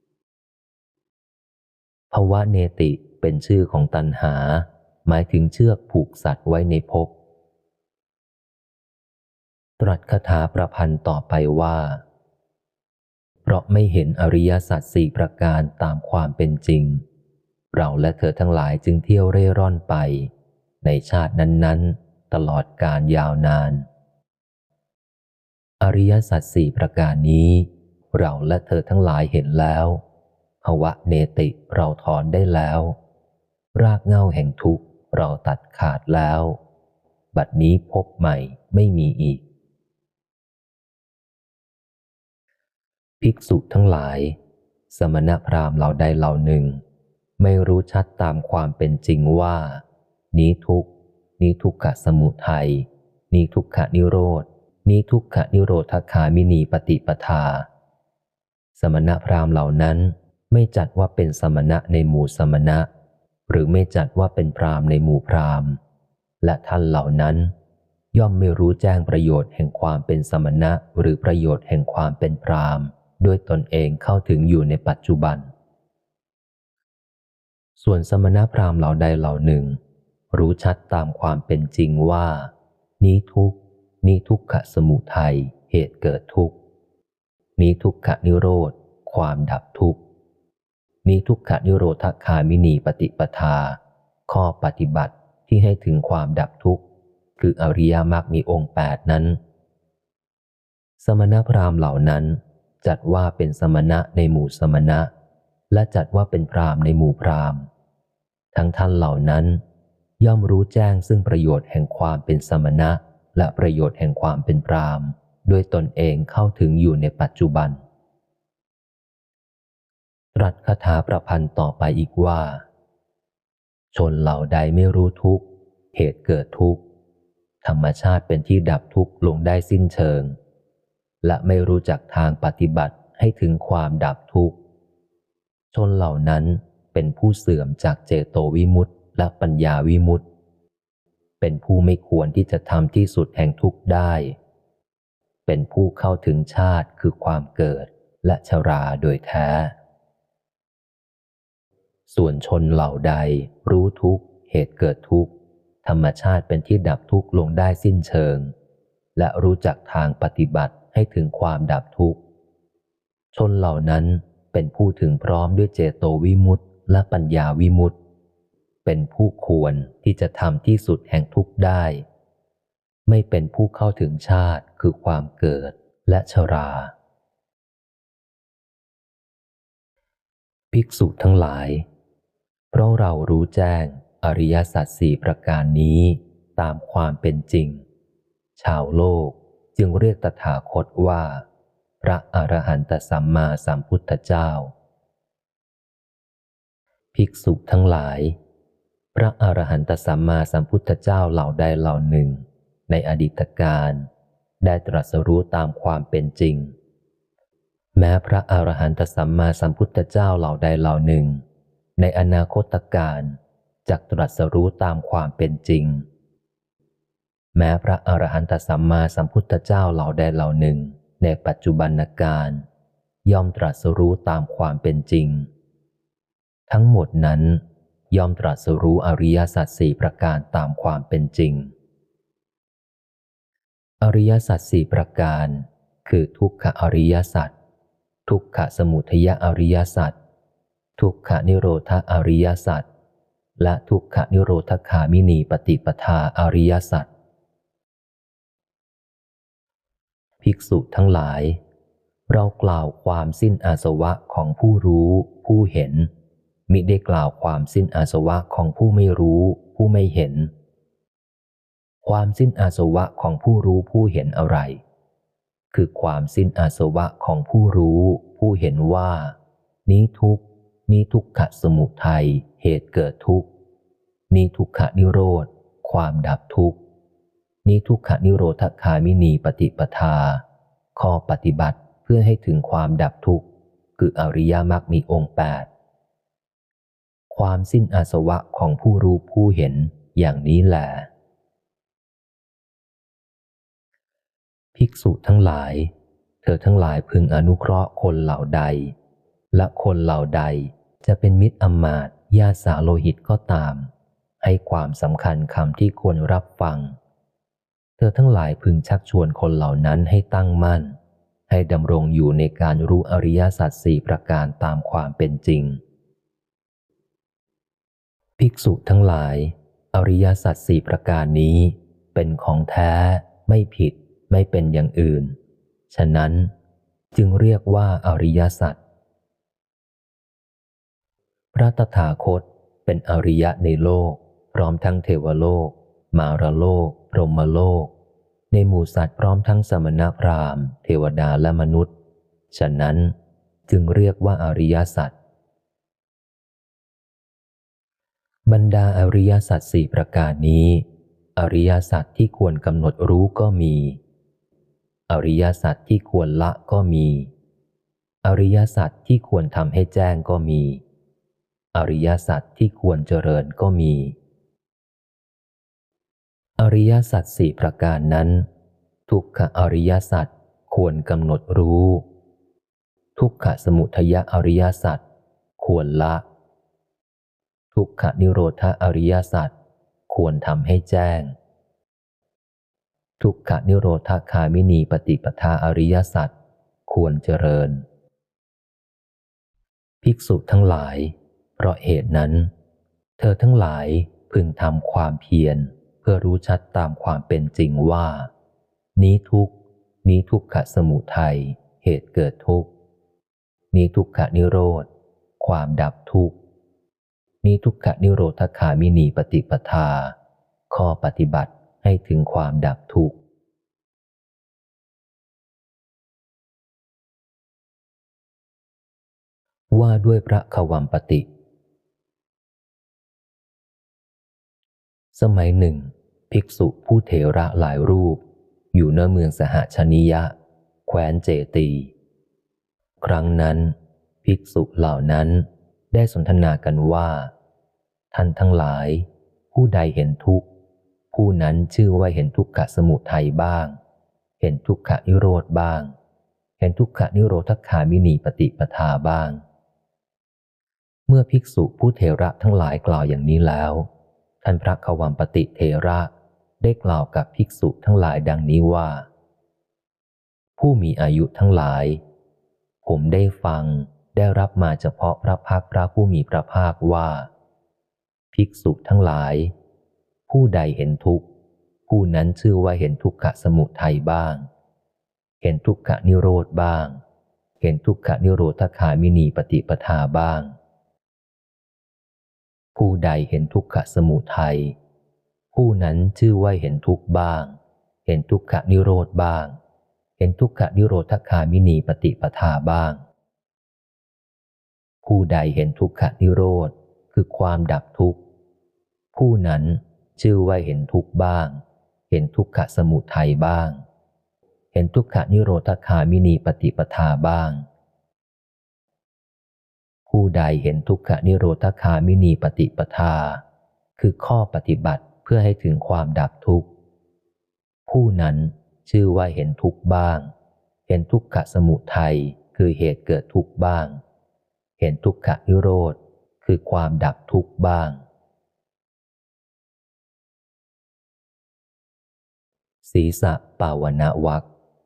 Speaker 1: ภวะเนติเป็นชื่อของตัณหาหมายถึงเชือกผูกสัตว์ไว้ในภพตรัสคาถาประพันธ์ต่อไปว่าเพราะไม่เห็นอริยสัจสี่ประการตามความเป็นจริงเราและเธอทั้งหลายจึงเที่ยวเร่ร่อนไปในชาตินั้นๆตลอดกาลยาวนานอริยสัจสี่ประการนี้เราและเธอทั้งหลายเห็นแล้วภวะเนติเราถอนได้แล้วรากเหง้าแห่งทุกข์เราตัดขาดแล้วบัดนี้พบใหม่ไม่มีอีกภิกษุทั้งหลายสมณพราหมณ์เหล่าใดเหล่าหนึ่งไม่รู้ชัดตามความเป็นจริงว่านี้ทุกข์นี้ทุกขสมุทัยนี้ทุกขนิโรธนี้ทุกขนิโรธคามินีปฏิปทาสมณพราหมณ์เหล่านั้นไม่จัดว่าเป็นสมณะในหมู่สมณะหรือไม่จัดว่าเป็นพราหมณ์ในหมู่พราหมณ์และท่านเหล่านั้นย่อมไม่รู้แจ้งประโยชน์แห่งความเป็นสมณะหรือประโยชน์แห่งความเป็นพราหมณ์ด้วยตนเองเข้าถึงอยู่ในปัจจุบันส่วนสมณพราหมณ์เหล่าใดเหล่าหนึ่งรู้ชัดตามความเป็นจริงว่านี้ทุกข์นี้ทุกขสมุทัยเหตุเกิดทุกข์นี้ทุกขนิโรธความดับทุกข์นี้ทุกขนิโรธคามินีปฏิปทาข้อปฏิบัติที่ให้ถึงความดับทุกข์คืออริยมรรคมีองค์แปดนั้นสมณพราหมณ์เหล่านั้นจัดว่าเป็นสมณะในหมู่สมณะและจัดว่าเป็นพราหมณ์ในหมู่พราหมณ์ทั้งท่านเหล่านั้นย่อมรู้แจ้งซึ่งประโยชน์แห่งความเป็นสมณะและประโยชน์แห่งความเป็นพราหมณ์ด้วยตนเองเข้าถึงอยู่ในปัจจุบันตรัสคาถาประพันธ์ต่อไปอีกว่าชนเหล่าใดไม่รู้ทุกข์เหตุเกิดทุกข์ธรรมชาติเป็นที่ดับทุกข์ลงได้สิ้นเชิงและไม่รู้จักทางปฏิบัติให้ถึงความดับทุกข์ชนเหล่านั้นเป็นผู้เสื่อมจากเจโตวิมุตติและปัญญาวิมุตติเป็นผู้ไม่ควรที่จะทำที่สุดแห่งทุกข์ได้เป็นผู้เข้าถึงชาติคือความเกิดและชราโดยแท้ส่วนชนเหล่าใดรู้ทุกข์เหตุเกิดทุกข์ธรรมชาติเป็นที่ดับทุกข์ลงได้สิ้นเชิงและรู้จักทางปฏิบัติให้ถึงความดับทุกข์ชนเหล่านั้นเป็นผู้ถึงพร้อมด้วยเจโตวิมุตติและปัญญาวิมุตติเป็นผู้ควรที่จะทำที่สุดแห่งทุกข์ได้ไม่เป็นผู้เข้าถึงชาติคือความเกิดและชราภิกษุทั้งหลายเพราะเรารู้แจ้งอริยสัจสี่ประการนี้ตามความเป็นจริงชาวโลกจึงเรียกตถาคตว่าพระอรหันตสัมมาสัมพุทธเจ้าภิกษุทั้งหลายพระอรหันตสัมมาสัมพุทธเจ้าเหล่าใดเหล่าหนึ่งในอดีตการได้ตรัสรู้ตามความเป็นจริงแม้พระอรหันตสัมมาสัมพุทธเจ้าเหล่าใดเหล่าหนึ่งในอนาคตการจักตรัสรู้ตามความเป็นจริงแม้พระอรหันตสัมมาสัมพุทธเจ้าเหล่าใดเหล่าหนึ่งในปัจจุบันการย่อมตรัสรู้ตามความเป็นจริงทั้งหมดนั้นย่อมตรัสรู้อริยสัจสี่ประการตามความเป็นจริงอริยสัจสี่ประการคือทุกขอริยสัจทุกขสมุทัยอริยสัจทุกขนิโรธอริยสัจและทุกขนิโรธคามินีปฏิปทาอริยสัจภิกษุทั้งหลายเรากล่าวความสิ้นอาสวะของผู้รู้ผู้เห็นมิได้กล่าวความสิ้นอาสวะของผู้ไม่รู้ผู้ไม่เห็นความสิ้นอาสวะของผู้รู้ผู้เห็นอะไรคือความสิ้นอาสวะของผู้รู้ผู้เห็นว่านี้ทุกข์นี้ทุกขสมุทัยเหตุเกิดทุกข์นี้ทุกขนิโรธความดับทุกข์นี้ทุกขนิโรธคามินีปฏิปทาข้อปฏิบัติเพื่อให้ถึงความดับทุกข์คืออริยมรรคมีองค์แปดความสิ้นอาสวะของผู้รู้ผู้เห็นอย่างนี้แหละภิกษุทั้งหลายเธอทั้งหลายพึงอนุเคราะห์คนเหล่าใดและคนเหล่าใดจะเป็นมิตรอำมาตย์ญาติสาโลหิตก็ตามให้ความสำคัญคำที่ควรรับฟังเธอทั้งหลายพึงชักชวนคนเหล่านั้นให้ตั้งมั่นให้ดำรงอยู่ในการรู้อริยสัจสี่ประการตามความเป็นจริงภิกษุทั้งหลายอริยสัจสี่ประการนี้เป็นของแท้ไม่ผิดไม่เป็นอย่างอื่นฉะนั้นจึงเรียกว่าอริยสัจพระตถาคตเป็นอริยะในโลกพร้อมทั้งเทวโลกมารโลกพรหมโลกในหมู่สัตว์พร้อมทั้งสมณพราหมณ์เทวดาและมนุษย์ฉะนั้นจึงเรียกว่าอริยสัจบรรดาอริยสัจสี่ประการนี้อริยสัจที่ควรกำหนดรู้ก็มีอริยสัจที่ควรละก็มีอริยสัจที่ควรทำให้แจ้งก็มีอริยสัจที่ควรเจริญก็มีอริยสัจสี่ประการนั้นทุกขอริยสัจควรกำหนดรู้ทุกขสมุทัยอริยสัจควรละทุกขนิโรธอริยสัจควรทำให้แจ้งทุกขนิโรธคามินีปฏิปทาอริยสัจควรเจริญภิกษุทั้งหลายเพราะเหตุนั้นเธอทั้งหลายพึงทำความเพียรเพื่อรู้ชัดตามความเป็นจริงว่านี้ทุกข์นี้ทุกขสมุทัยเหตุเกิดทุกข์นี้ทุกขนิโรธความดับทุกข์นี้ทุกขนิโรธคามินีปฏิปทาข้อปฏิบัติให้ถึงความดับทุกข์ว่าด้วยพระขวัมปติสมัยหนึ่งภิกษุผู้เถระหลายรูปอยู่ณเมืองสหชนิยะแคว้นเจตี ครั้งนั้นภิกษุเหล่านั้นได้สนทนากันว่าท่านทั้งหลายผู้ใดเห็นทุกข์ผู้นั้นชื่อว่าเห็นทุกขสมุทัยบ้างเห็นทุกขนิโรธบ้างเห็นทุกขนิโรธคามินีปฏิปทาบ้างเมื่อภิกษุผู้เถระทั้งหลายกล่าวอย่างนี้แล้วท่านพระขวัมปติเถระได้กล่าวกับภิกษุทั้งหลายดังนี้ว่าผู้มีอายุทั้งหลายผมได้ฟังได้รับมาเฉพาะพระภาคพระผู้มีพระภาคว่าภิกษุทั้งหลายผู้ใดเห็นทุกข์ผู้นั้นชื่อว่าเห็นทุกขสมุทัยบ้างเห็นทุกขนิโรธบ้างเห็นทุกขนิโรธคามินีปฏิปทาบ้างผู้ใดเห็นทุกขสมุทัยผู้นั้นชื่อว่าเห็นทุกข์บ้างเห็นทุกขนิโรธบ้างเห็นทุกขนิโรธคามินีปฏิปทาบ้างผู้ใดเห็นทุกขนิโรธคือความดับทุกข์ผู้นั้นชื่อว่าเห็นทุกข์บ้างเห็นทุกขสมุทัยบ้างเห็นทุกขนิโรธคามินีปฏิปทาบ้างผู้ใดเห็นทุกขนิโรธคามินีปฏิปทาคือข้อปฏิบัติเพื่อให้ถึงความดับทุกข์ผู้นั้นชื่อว่าเห็นทุกข์บ้างเห็นทุกขสมุทัยคือเหตุเกิดทุกข์บ้างเห็นทุกขนิโรธคือความดับทุกข์บ้างศีสะปาวณวรรค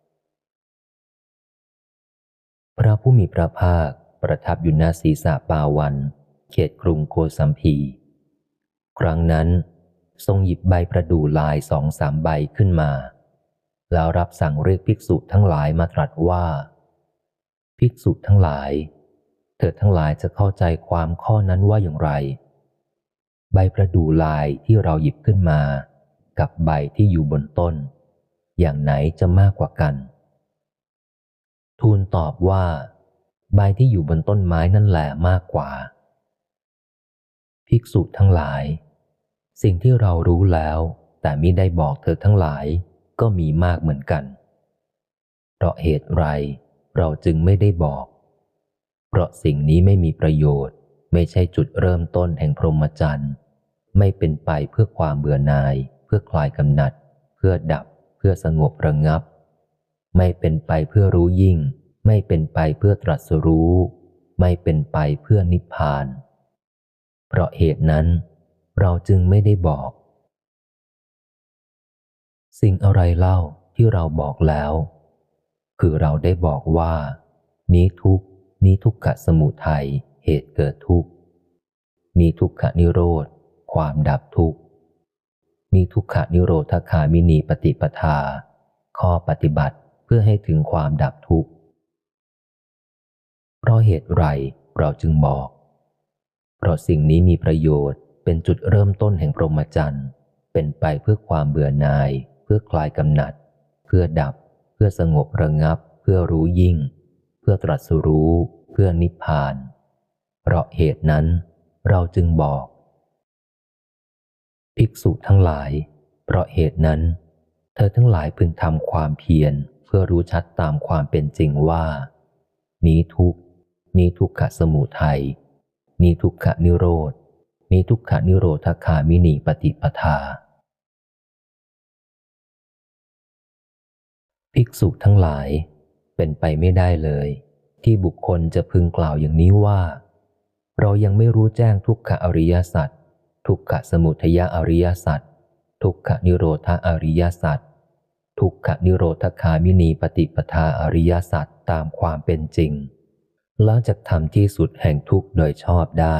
Speaker 1: พระผู้มีพระภาคประทับอยู่ณศีสะปาวันเขตกรุงโกสัมพีครั้งนั้นทรงหยิบใบประดู่ลายสองสามใบขึ้นมาแล้วรับสั่งเรียกภิกษุทั้งหลายมาตรัสว่าภิกษุทั้งหลายเธอทั้งหลายจะเข้าใจความข้อนั้นว่าอย่างไรใบประดู่ลายที่เราหยิบขึ้นมากับใบที่อยู่บนต้นอย่างไหนจะมากกว่ากันทูลตอบว่าใบที่อยู่บนต้นไม้นั่นแหละมากกว่าภิกษุทั้งหลายสิ่งที่เรารู้แล้วแต่มิได้บอกเธอทั้งหลายก็มีมากเหมือนกันเพราะเหตุไรเราจึงไม่ได้บอกเพราะสิ่งนี้ไม่มีประโยชน์ไม่ใช่จุดเริ่มต้นแห่งพรหมจรรย์ไม่เป็นไปเพื่อความเบื่อหน่ายเพื่อคลายกำหนัดเพื่อดับเพื่อสงบระงับไม่เป็นไปเพื่อรู้ยิ่งไม่เป็นไปเพื่อตรัสรู้ไม่เป็นไปเพื่อนิพพานเพราะเหตุนั้นเราจึงไม่ได้บอกสิ่งอะไรเล่าที่เราบอกแล้วคือเราได้บอกว่านี้ทุกข์นี้ทุกขสมุทัยเหตุเกิดทุกข์นี้ทุกขนิโรธความดับทุกข์นี้ทุกขนิโรธคามินีปฏิปทาข้อปฏิบัติเพื่อให้ถึงความดับทุกข์เพราะเหตุไรเราจึงบอกเพราะสิ่งนี้มีประโยชน์เป็นจุดเริ่มต้นแห่งพรหมจรรย์เป็นไปเพื่อความเบื่อหน่ายเพื่อคลายกำหนัดเพื่อดับเพื่อสงบระงับเพื่อรู้ยิ่งเพื่อตรัสรู้เพื่อนิพพานเพราะเหตุนั้นเราจึงบอกภิกษุทั้งหลายเพราะเหตุนั้นเธอทั้งหลายพึงทำความเพียรเพื่อรู้ชัดตามความเป็นจริงว่านี้ทุกข์นี้ทุกขสมุทัยนี้ทุกขนิโรธนี้ทุกขนิโรธคามินีปฏิปทาภิกษุทั้งหลายเป็นไปไม่ได้เลยที่บุคคลจะพึงกล่าวอย่างนี้ว่าเรายังไม่รู้แจ้งทุกขอริยสัจทุกขสมุทัยอริยสัจทุกขนิโรธอริยสัจทุกขนิโรธคามินีปฏิปทาอริยสัจตามความเป็นจริงแล้วจะทำที่สุดแห่งทุกข์โดยชอบได้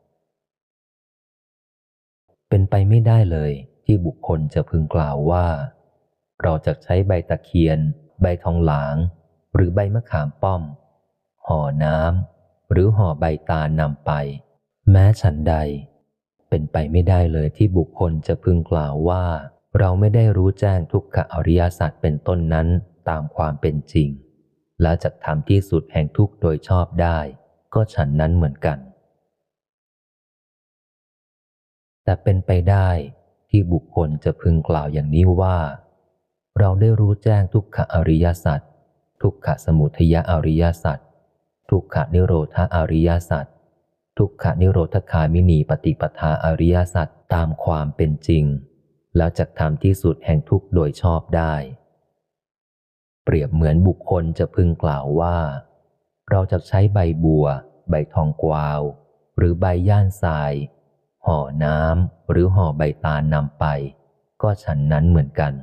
Speaker 1: เป็นไปไม่ได้เลยที่บุคคลจะพึงกล่าวว่าเราจะใช้ใบตะเคียนใบทองหลางหรือใบมะขามป้อมห่อน้ำหรือห่อใบตาลนำไปแม้ฉันใดเป็นไปไม่ได้เลยที่บุคคลจะพึงกล่าวว่าเราไม่ได้รู้แจ้งทุกขอริยสัจเป็นต้นนั้นตามความเป็นจริงแล้วจะทำที่สุดแห่งทุกข์โดยชอบได้ก็ฉันนั้นเหมือนกันแต่เป็นไปได้ที่บุคคลจะพึงกล่าวอย่างนี้ว่าเราได้รู้แจ้งทุกขอริยสัจทุกขสมุทัยอริยสัจทุกขนิโรธอริยสัจทุกขนิโรธคามินีปฏิปทาอริยสัจตามความเป็นจริงแล้วจักทำที่สุดแห่งทุกข์โดยชอบได้เปรียบเหมือนบุคคลจะพึงกล่าวว่าเราจะใช้ใบบัวใบทองกวาวหรือใบย่านทรายห่อน้ำหรือห่อใบตาลนำไปก็ฉันนั้นเหมือนกัน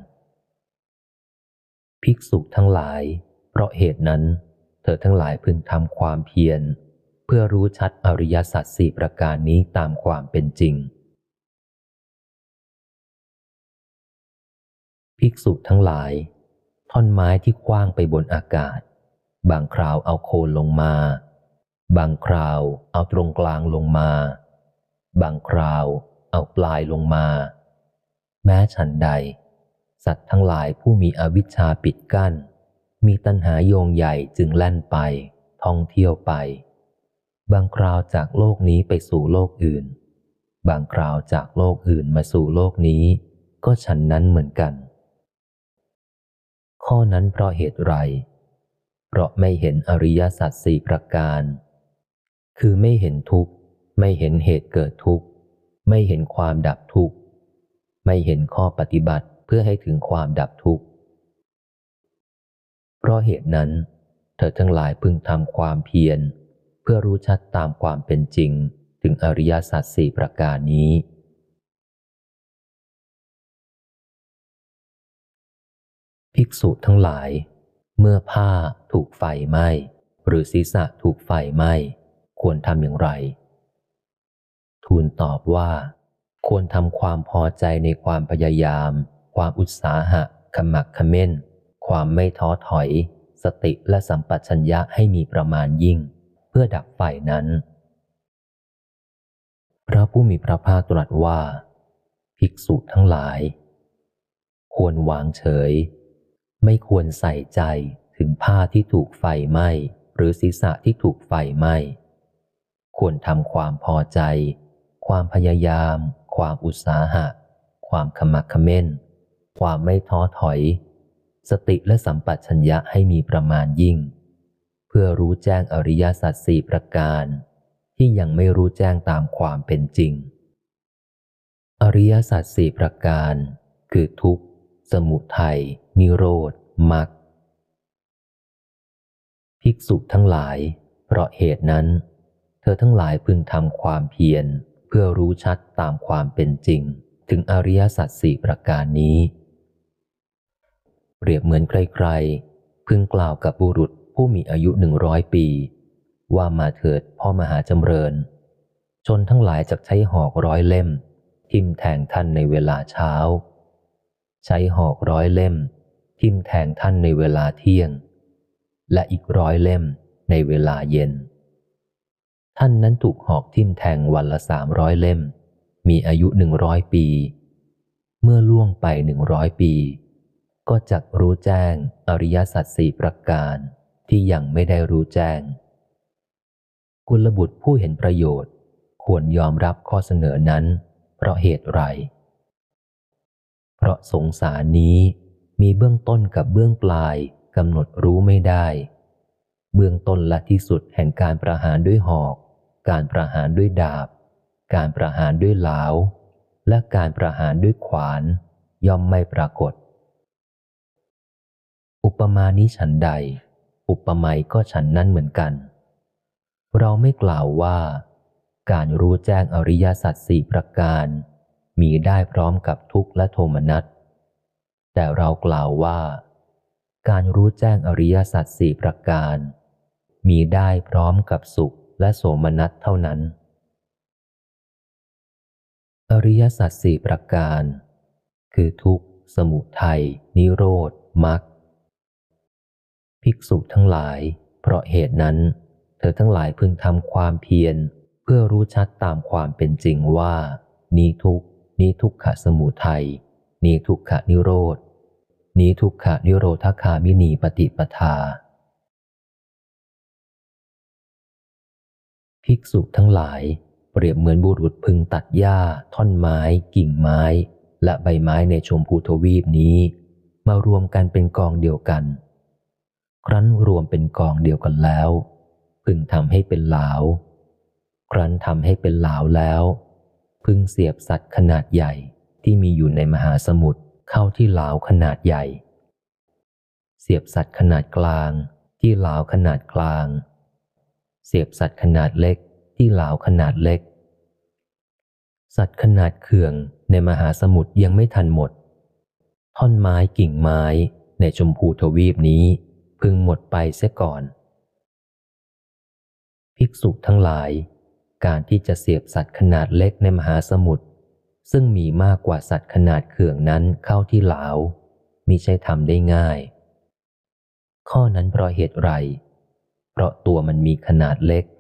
Speaker 1: ภิกษุทั้งหลายเพราะเหตุนั้นเธอทั้งหลายพึงทำความเพียรเพื่อรู้ชัดอริยสัจสี่ประการนี้ตามความเป็นจริงภิกษุทั้งหลายท่อนไม้ที่ขว้างไปบนอากาศบางคราวเอาโคนลงมาบางคราวเอาตรงกลางลงมาบางคราวเอาปลายลงมาแม้ฉันใดสัตว์ทั้งหลายผู้มีอวิชชาปิดกั้นมีตัณหาโยงใหญ่จึงแล่นไปท่องเที่ยวไปบางคราวจากโลกนี้ไปสู่โลกอื่นบางคราวจากโลกอื่นมาสู่โลกนี้ก็ฉันนั้นเหมือนกันข้อนั้นเพราะเหตุไรเพราะไม่เห็นอริยสัจสี่ประการคือไม่เห็นทุกข์ไม่เห็นเหตุเกิดทุกข์ไม่เห็นความดับทุกข์ไม่เห็นข้อปฏิบัติเพื่อให้ถึงความดับทุกข์เพราะเหตุนั้นเธอทั้งหลายพึงทำความเพียรเพื่อรู้ชัดตามความเป็นจริงถึงอริยสัจสี่ประการนี้ภิกษุทั้งหลายเมื่อผ้าถูกไฟไหม้หรือศีรษะถูกไฟไหม้ควรทำอย่างไรทูลตอบว่าควรทำความพอใจในความพยายามความอุตสาหะขมักเขม้นความไม่ท้อถอยสติและสัมปชัญญะให้มีประมาณยิ่งเพื่อดับไฟนั้นพระผู้มีพระภาคตรัสว่าภิกษุทั้งหลายควรวางเฉยไม่ควรใส่ใจถึงผ้าที่ถูกไฟไหม้หรือศีรษะที่ถูกไฟไหม้ควรทำความพอใจความพยายามความอุตสาหะความขมักเขม้นความไม่ท้อถอยสติและสัมปชัญญะให้มีประมาณยิ่งเพื่อรู้แจ้งอริยสัจสี่ประการที่ยังไม่รู้แจ้งตามความเป็นจริงอริยสัจสี่ประการคือทุกข์สมุทัยนิโรธมรรคภิกษุทั้งหลายเพราะเหตุนั้นเธอทั้งหลายพึงทำความเพียรเพื่อรู้ชัดตามความเป็นจริงถึงอริยสัจสี่ประการนี้เปรียบเหมือนใครๆพึงกล่าวกับบุรุษผู้มีอายุหนึ่งร้อยปีว่ามาเถิดพ่อมหาจำเริญชนทั้งหลายจักใช้หอกร้อยเล่มทิ่มแทงท่านในเวลาเช้าใช้หอกร้อยเล่มทิ่มแทงท่านในเวลาเที่ยงและอีกร้อยเล่มในเวลาเย็นท่านนั้นถูกหอกทิ่มแทงวันละสามร้อยเล่มมีอายุหนึ่งร้อยปีเมื่อล่วงไปหนึ่งร้อยปีก็จักรู้แจ้งอริยสัจสี่ประการที่ยังไม่ได้รู้แจ้งกุลบุตรผู้เห็นประโยชน์ควรยอมรับข้อเสนอนั้นเพราะเหตุไรเพราะสงสารนี้มีเบื้องต้นกับเบื้องปลายกำหนดรู้ไม่ได้เบื้องต้นและที่สุดแห่งการประหารด้วยหอกการประหารด้วยดาบการประหารด้วยหลาวและการประหารด้วยขวานย่อมไม่ปรากฏอุปมานี้ฉันใดอุปไมยก็ฉันนั้นเหมือนกันเราไม่กล่าวว่าการรู้แจ้งอริยสัจสี่ประการมีได้พร้อมกับทุกข์และโทมนัสแต่เรากล่าวว่าการรู้แจ้งอริยสัจสี่ประการมีได้พร้อมกับสุขและโสมนัสเท่านั้นอริยสัจสี่ประการคือทุกข์สมุทัยนิโรธมรรคภิกษุทั้งหลายเพราะเหตุนั้นเธอทั้งหลายพึงทำความเพียรเพื่อรู้ชัดตามความเป็นจริงว่านี้ทุกข์นี้ทุกขสมุทัยนี้ทุกขนิโรธนี้ทุกขนิโรธคามินีปฏิปทาภิกษุทั้งหลายเปรียบเหมือนบุรุษพึงตัดหญ้าท่อนไม้กิ่งไม้และใบไม้ในชมพูทวีปนี้มารวมกันเป็นกองเดียวกันครั้นรวมเป็นกองเดียวกันแล้วพึงทำให้เป็นหลาวครั้นทำให้เป็นหลาวแล้วพึงเสียบสัตว์ขนาดใหญ่ที่มีอยู่ในมหาสมุทรเข้าที่หลาวขนาดใหญ่เสียบสัตว์ขนาดกลางที่หลาวขนาดกลางเสียบสัตว์ขนาดเล็กที่หลาวขนาดเล็กสัตว์ขนาดเขื่องในมหาสมุทรยังไม่ทันหมดท่อนไม้กิ่งไม้ในชมพูทวีปนี้พึงหมดไปเสียก่อนภิกษุทั้งหลายการที่จะเสียบสัตว์ขนาดเล็กในมหาสมุทรซึ่งมีมากกว่าสัตว์ขนาดเขื่องนั้นเข้าที่หลาวมิใช่ทำได้ง่ายข้อนั้นเพราะเหตุไรเพราะตัวมันมีขนาดเล็ก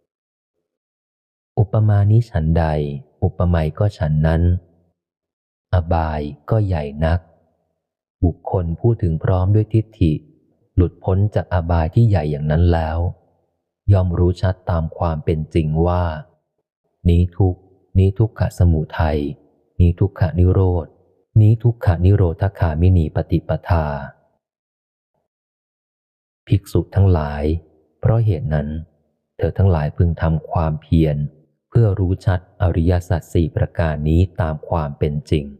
Speaker 1: อุปมานี้ฉันใดอุปไมยก็ฉันนั้นอบายก็ใหญ่นักบุคคลพูดถึงพร้อมด้วยทิฏฐิหลุดพ้นจากอบายที่ใหญ่อย่างนั้นแล้วย่อมรู้ชัดตามความเป็นจริงว่านี้ทุกข์นี้ทุกขสมุทัยนี้ทุกขนิโรธนี้ทุกขนิโรธคามินีปฏิปทาภิกษุทั้งหลายเพราะเหตุนั้นเธอทั้งหลายพึงทำความเพียรเพื่อรู้ชัดอริยสัจสี่ประการนี้ตามความเป็นจริง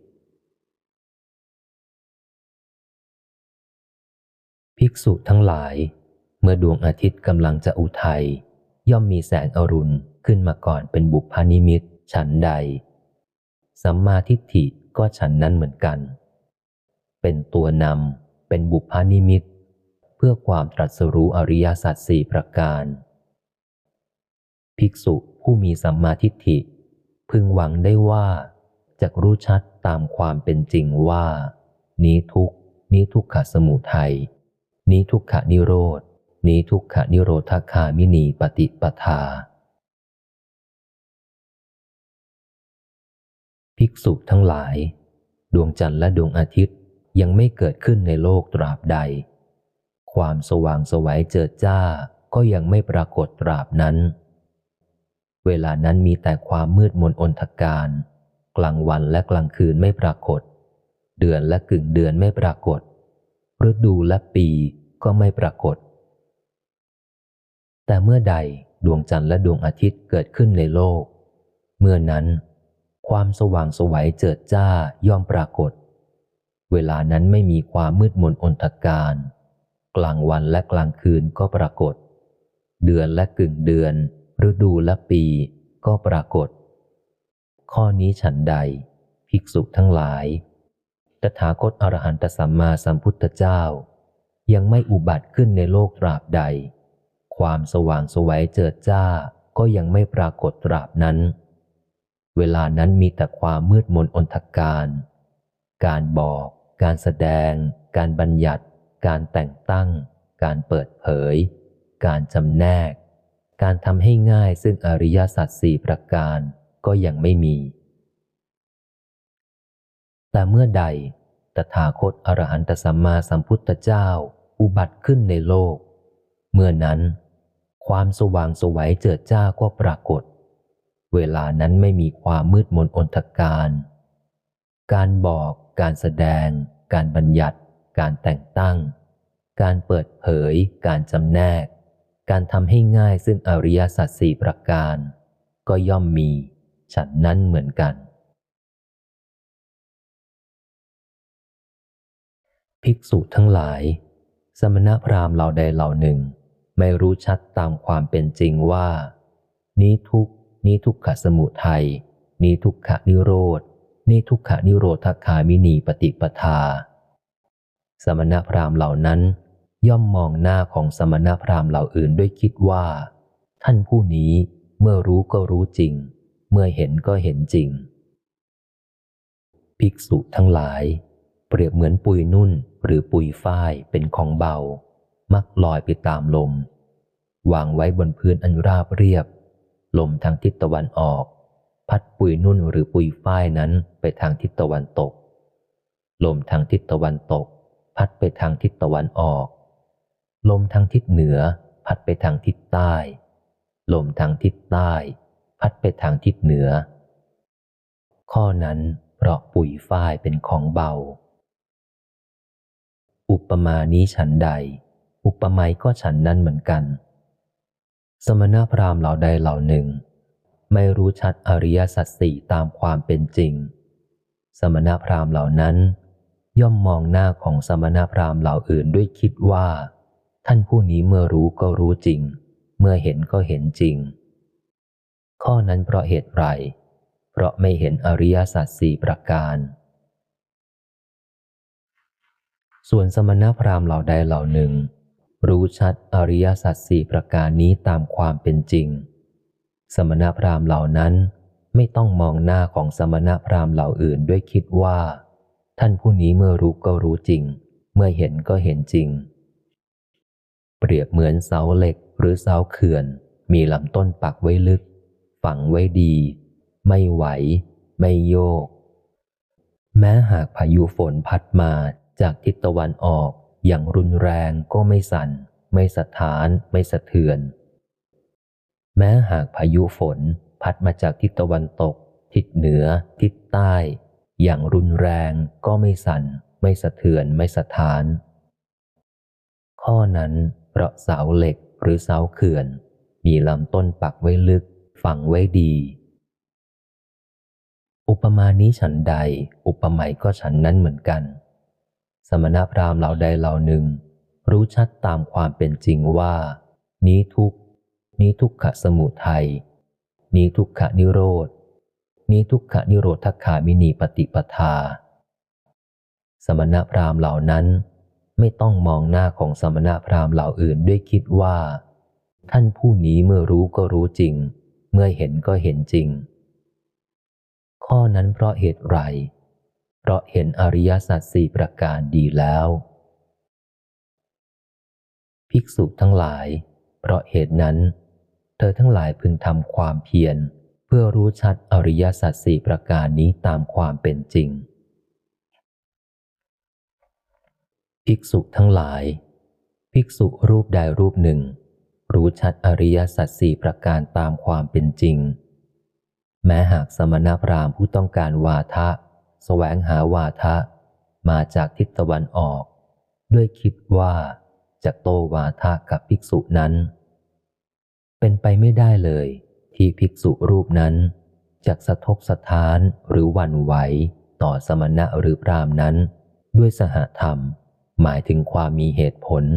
Speaker 1: ภิกษุทั้งหลายเมื่อดวงอาทิตย์กำลังจะอุทัยย่อมมีแสงอรุณขึ้นมาก่อนเป็นบุพนิมิตฉันใดสัมมาทิฏฐิก็ฉันนั้นเหมือนกันเป็นตัวนำเป็นบุพนิมิตเพื่อความตรัสรู้อริยสัจสี่ประการภิกษุผู้มีสัมมาทิฏฐิพึงหวังได้ว่าจะรู้ชัดตามความเป็นจริงว่านี้ทุกข์นี้ทุกขสมุทัยนี้ทุกขนิโรธนี้ทุกขนิโรธคามินีปฏิปทาภิกษุทั้งหลายดวงจันทร์และดวงอาทิตย์ยังไม่เกิดขึ้นในโลกตราบใดความสว่างไสวเจิดจ้าก็ยังไม่ปรากฏตราบนั้นเวลานั้นมีแต่ความมืดมนอนทการกลางวันและกลางคืนไม่ปรากฏเดือนและกึ่งเดือนไม่ปรากฏฤดูและปีก็ไม่ปรากฏแต่เมื่อใดดวงจันทร์และดวงอาทิตย์เกิดขึ้นในโลกเมื่อนั้นความสว่างไสวเจิดจ้าย่อมปรากฏเวลานั้นไม่มีความมืดมนอนทการกลางวันและกลางคืนก็ปรากฏเดือนและกึ่งเดือนฤดูและปีก็ปรากฏข้อนี้ฉันใดภิกษุทั้งหลายตถาคตอรหันตสัมมาสัมพุทธเจ้ายังไม่อุบัติขึ้นในโลกตราบใดความสว่างไสวเจิดจ้าก็ยังไม่ปรากฏตราบนั้นเวลานั้นมีแต่ความมืดมนอนทการการบอกการแสดงการบัญญัติการแต่งตั้งการเปิดเผยการจำแนกการทำให้ง่ายซึ่งอริยสัจสี่ประการก็ยังไม่มีแต่เมื่อใดตถาคตอรหันตสัมมาสัมพุทธเจ้าอุบัติขึ้นในโลกเมื่อนั้นความสว่างไสวเจิดจ้าก็ปรากฏเวลานั้นไม่มีความมืดมนอนทการการบอกการแสดงการบัญญัติการแต่งตั้งการเปิดเผยการจำแนกการทำให้ง่ายซึ่งอริยสัจสี่ประการก็ย่อมมีฉันนั้นเหมือนกันภิกษุทั้งหลายสมณพราหมณ์เหล่าใดเหล่าหนึ่งไม่รู้ชัดตามความเป็นจริงว่านี้ทุกข์นี้ทุกขสมุทัยนี้ทุกขนิโรธนี้ทุกขนิโรธคามินีปฏิปทาสมณพราหมณ์เหล่านั้นย่อมมองหน้าของสมณพราหมณ์เหล่าอื่นด้วยคิดว่าท่านผู้นี้เมื่อรู้ก็รู้จริงเมื่อเห็นก็เห็นจริงภิกษุทั้งหลายเปรียบเหมือนปุยนุ่นหรือปุยฝ้ายเป็นของเบามักลอยไปตามลมวางไว้บนพื้นอันราบเรียบลมทางทิศตะวันออกพัดปุยนุ่นหรือปุยฝ้ายนั้นไปทางทิศตะวันตกลมทางทิศตะวันตกพัดไปทางทิศตะวันออกลมทางทิศเหนือพัดไปทางทิศใต้ลมทางทิศใต้พัดไปทางทิศเหนือข้อนั้นเพราะปุ๋ยฝ้ายเป็นของเบาอุปมานี้ฉันใดอุปไมยก็ฉันนั้นเหมือนกันสมณพราหมณ์เหล่าใดเหล่าหนึ่งไม่รู้ชัดอริยสัจสี่ตามความเป็นจริงสมณพราหมณ์เหล่านั้นย่อมมองหน้าของสมณพราหมณ์เหล่าอื่นด้วยคิดว่าท่านผู้นี้เมื่อรู้ก็รู้จริงเมื่อเห็นก็เห็นจริงข้อนั้นเพราะเหตุไรเพราะไม่เห็นอริยสัจสี่ประการส่วนสมณพราหมณ์เหล่าใดเหล่าหนึ่งรู้ชัดอริยสัจสี่ประการนี้ตามความเป็นจริงสมณพราหมณ์เหล่านั้นไม่ต้องมองหน้าของสมณพราหมณ์เหล่าอื่นด้วยคิดว่าท่านผู้นี้เมื่อรู้ก็รู้จริงเมื่อเห็นก็เห็นจริงเปรียบเหมือนเสาเหล็กหรือเสาเขื่อนมีลำต้นปักไว้ลึกฝังไว้ดีไม่ไหวไม่โยกแม้หากพายุฝนพัดมาจากทิศตะวันออกอย่างรุนแรงก็ไม่สั่นไม่สะท้านไม่สะเทือนแม้หากพายุฝนพัดมาจากทิศตะวันตกทิศเหนือทิศใต้อย่างรุนแรงก็ไม่สั่นไม่สะเทือนไม่สะท้านข้อนั้นเพราะเสาเหล็กหรือเสาเขื่อนมีลำต้นปักไว้ลึกฝังไว้ดีอุปมานี้ฉันใดอุปไมยก็ฉันนั้นเหมือนกันสมณพราหมณ์เหล่าใดเหล่าหนึ่งรู้ชัดตามความเป็นจริงว่านี้ทุกข์นี้ทุกขสมุทัยนี้ทุกขนิโรธนี้ทุกขนิโรธคามินีปฏิปทาสมณพราหมณ์เหล่านั้นไม่ต้องมองหน้าของสมณพราหมณ์เหล่าอื่นด้วยคิดว่าท่านผู้นี้เมื่อรู้ก็รู้จริงเมื่อเห็นก็เห็นจริงข้อนั้นเพราะเหตุไรเพราะเห็นอริยสัจสี่ประการดีแล้วภิกษุทั้งหลายเพราะเหตุนั้นเธอทั้งหลายพึงทำความเพียรเพื่อรู้ชัดอริยสัจสี่ประการนี้ตามความเป็นจริงภิกษุทั้งหลายภิกษุรูปใดรูปหนึ่งรู้ชัดอริยสัจสี่ประการตามความเป็นจริงแม้หากสมณพราหมณ์ผู้ต้องการวาทะแสวงหาวาทะมาจากทิศตะวันออกด้วยคิดว่าจะโต้วาทะกับภิกษุนั้นเป็นไปไม่ได้เลยที่ภิกษุรูปนั้นจะสะทกสะท้านหรือหวั่นไหวต่อสมณะหรือพราหมณ์นั้นด้วยสหธรรมหมายถึงความมีเหตุผล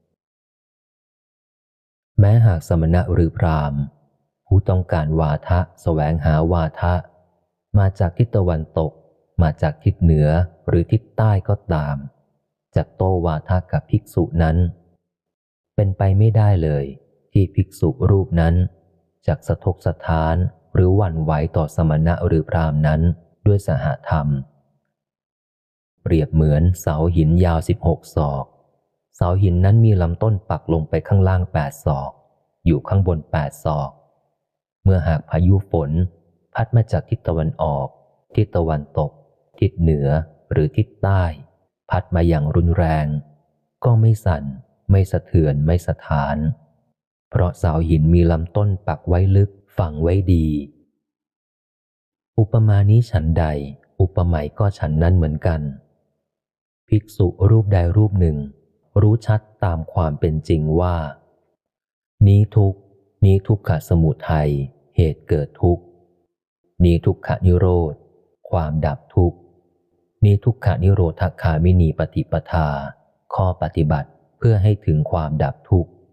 Speaker 1: แม้หากสมณะหรือพราหมณ์ผู้ต้องการวาทะแสวงหาวาทะมาจากทิศตะวันตกมาจากทิศเหนือหรือทิศใต้ก็ตามจะโต้วาทะกับภิกษุนั้นเป็นไปไม่ได้เลยที่ภิกษุรูปนั้นจะสะทกสะท้านหรือหวั่นไหวต่อสมณะหรือพราหมณ์นั้นด้วยสหธรรมเปรียบเหมือนเสาหินยาวสิบหกศอกเสาหินนั้นมีลำต้นปักลงไปข้างล่างแปดศอกอยู่ข้างบนแปดศอกเมื่อหากพายุฝนพัดมาจากทิศตะวันออกทิศตะวันตกทิศเหนือหรือทิศใต้พัดมาอย่างรุนแรงก็ไม่สั่นไม่สะเทือนไม่สะท้านเพราะเสาหินมีลำต้นปักไว้ลึกฝังไว้ดีอุปมานี้ฉันใดอุปไมยก็ฉันนั้นเหมือนกันภิกษุรูปใดรูปหนึ่งรู้ชัดตามความเป็นจริงว่านี้ทุกข์นี้ทุกขสมุทัยเหตุเกิดทุกข์นี้ทุกขนิโรธความดับทุกข์นี้ทุกขนิโรธคามินีปฏิปทาข้อปฏิบัติเพื่อให้ถึงความดับทุกข์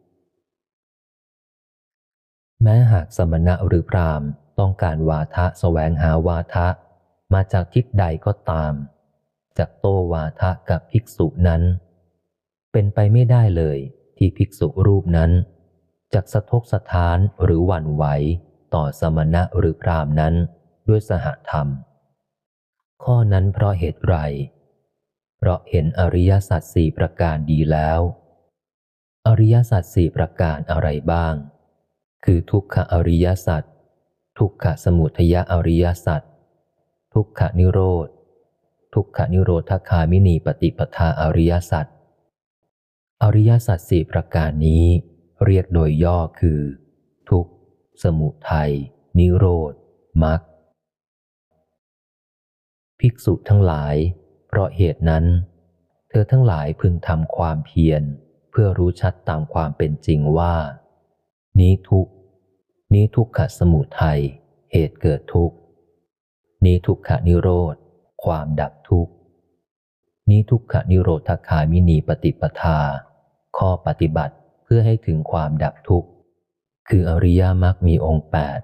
Speaker 1: แม้หากสมณะหรือพราหมณ์ต้องการวาทะแสวงหาวาทะมาจากทิศใดก็ตามจะโต้วาทะกับภิกษุนั้นเป็นไปไม่ได้เลยที่ภิกษุรูปนั้นจะสะทกสะท้านหรือหวั่นไหวต่อสมณะหรือพราหมณ์นั้นด้วยสหธรรมข้อนั้นเพราะเหตุไรเพราะเห็นอริยสัจสี่ประการดีแล้วอริยสัจสี่ประการอะไรบ้างคือทุกขอริยสัจทุกขสมุทัยอริยสัจทุกขนิโรธทุกขนิโรธคามินีปฏิปทาอริยสัจอริยสัจสี่ประการนี้เรียกโดยย่อคือทุกข์สมุทัยนิโรธมรรคภิกษุทั้งหลายเพราะเหตุนั้นเธอทั้งหลายพึงทำความเพียรเพื่อรู้ชัดตามความเป็นจริงว่านี้ทุกข์นี้ทุกขสมุทัยเหตุเกิดทุกข์นี้ทุกขนิโรธความดับทุกข์นี้ทุกขนิโรธคามินีปฏิปทาข้อปฏิบัติเพื่อให้ถึงความดับทุกข์คืออริยมรรคมีองค์แปด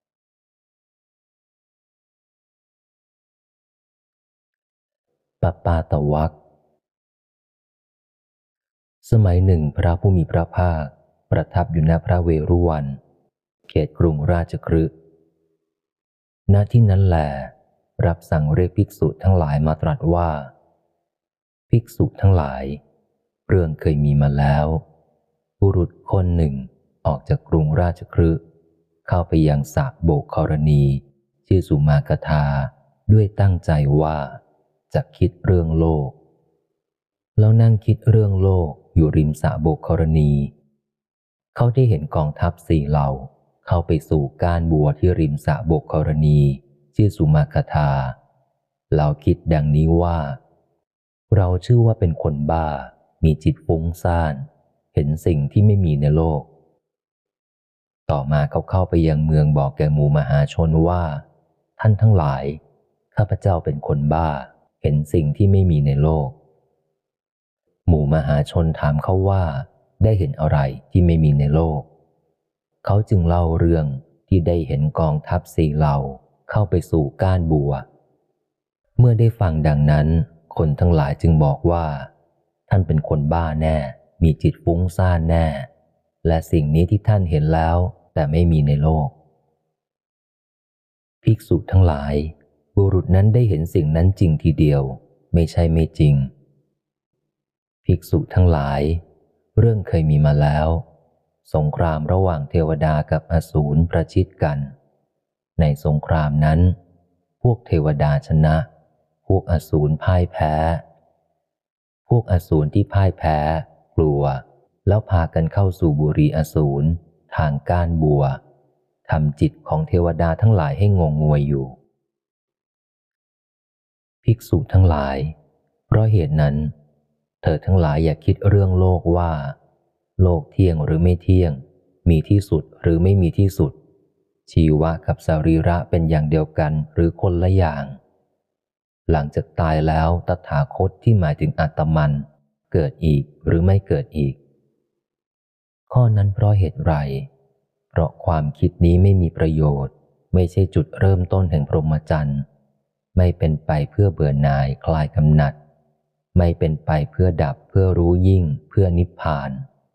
Speaker 1: ปปาตวรรคสมัยหนึ่งพระผู้มีพระภาคประทับอยู่ณพระเวรุวันเขตกรุงราชคฤห์ณที่นั้นแลรับสั่งเรียกภิกษุทั้งหลายมาตรัสว่าภิกษุทั้งหลายเรื่องเคยมีมาแล้วบุรุษคนหนึ่งออกจากกรุงราชคฤห์เข้าไปยังสระโบกครณีชื่อสุมาคธาด้วยตั้งใจว่าจะคิดเรื่องโลกแล้วนั่งคิดเรื่องโลกอยู่ริมสระโบกครณีเขาได้เห็นกองทัพสี่เหล่าเข้าไปสู่ก้านบัวที่ริมสระโบกครณีชื่อสุมาคธาเราคิดดังนี้ว่าเราชื่อว่าเป็นคนบ้ามีจิตฟุ้งซ่านเห็นสิ่งที่ไม่มีในโลกต่อมาเขาเข้าไปยังเมืองบอกแก่หมู่มหาชนว่าท่านทั้งหลายข้าพเจ้าเป็นคนบ้าเห็นสิ่งที่ไม่มีในโลกหมู่มหาชนถามเขาว่าได้เห็นอะไรที่ไม่มีในโลกเขาจึงเล่าเรื่องที่ได้เห็นกองทัพสี่เหล่าเข้าไปสู่ก้านบัวเมื่อได้ฟังดังนั้นคนทั้งหลายจึงบอกว่าท่านเป็นคนบ้าแน่มีจิตฟุ้งซ่านแน่และสิ่งนี้ที่ท่านเห็นแล้วแต่ไม่มีในโลกภิกษุทั้งหลายบุรุษนั้นได้เห็นสิ่งนั้นจริงทีเดียวไม่ใช่ไม่จริงภิกษุทั้งหลายเรื่องเคยมีมาแล้วสงครามระหว่างเทวดากับอสูรประชิดกันในสงครามนั้นพวกเทวดาชนะพวกอสูรพ่ายแพ้พวกอสูรที่พ่ายแพ้กลัวแล้วพากันเข้าสู่บุรีอสูรทางก้านบัวทำจิตของเทวดาทั้งหลายให้งงงวยอยู่ภิกษุทั้งหลายเพราะเหตุนั้นเธอทั้งหลายอย่าคิดเรื่องโลกว่าโลกเที่ยงหรือไม่เที่ยงมีที่สุดหรือไม่มีที่สุดชีวะกับสรีระเป็นอย่างเดียวกันหรือคนละอย่างหลังจากตายแล้วตถาคตที่หมายถึงอาตมันเกิดอีกหรือไม่เกิดอีกข้อนั้นเพราะเหตุไรเพราะความคิดนี้ไม่มีประโยชน์ไม่ใช่จุดเริ่มต้นแห่งพรหมจรรย์ไม่เป็นไปเพื่อเบื่อหน่ายคลายกำหนัดไม่เป็นไปเพื่อดับเพื่อรู้ยิ่งเพื่อนิพพาน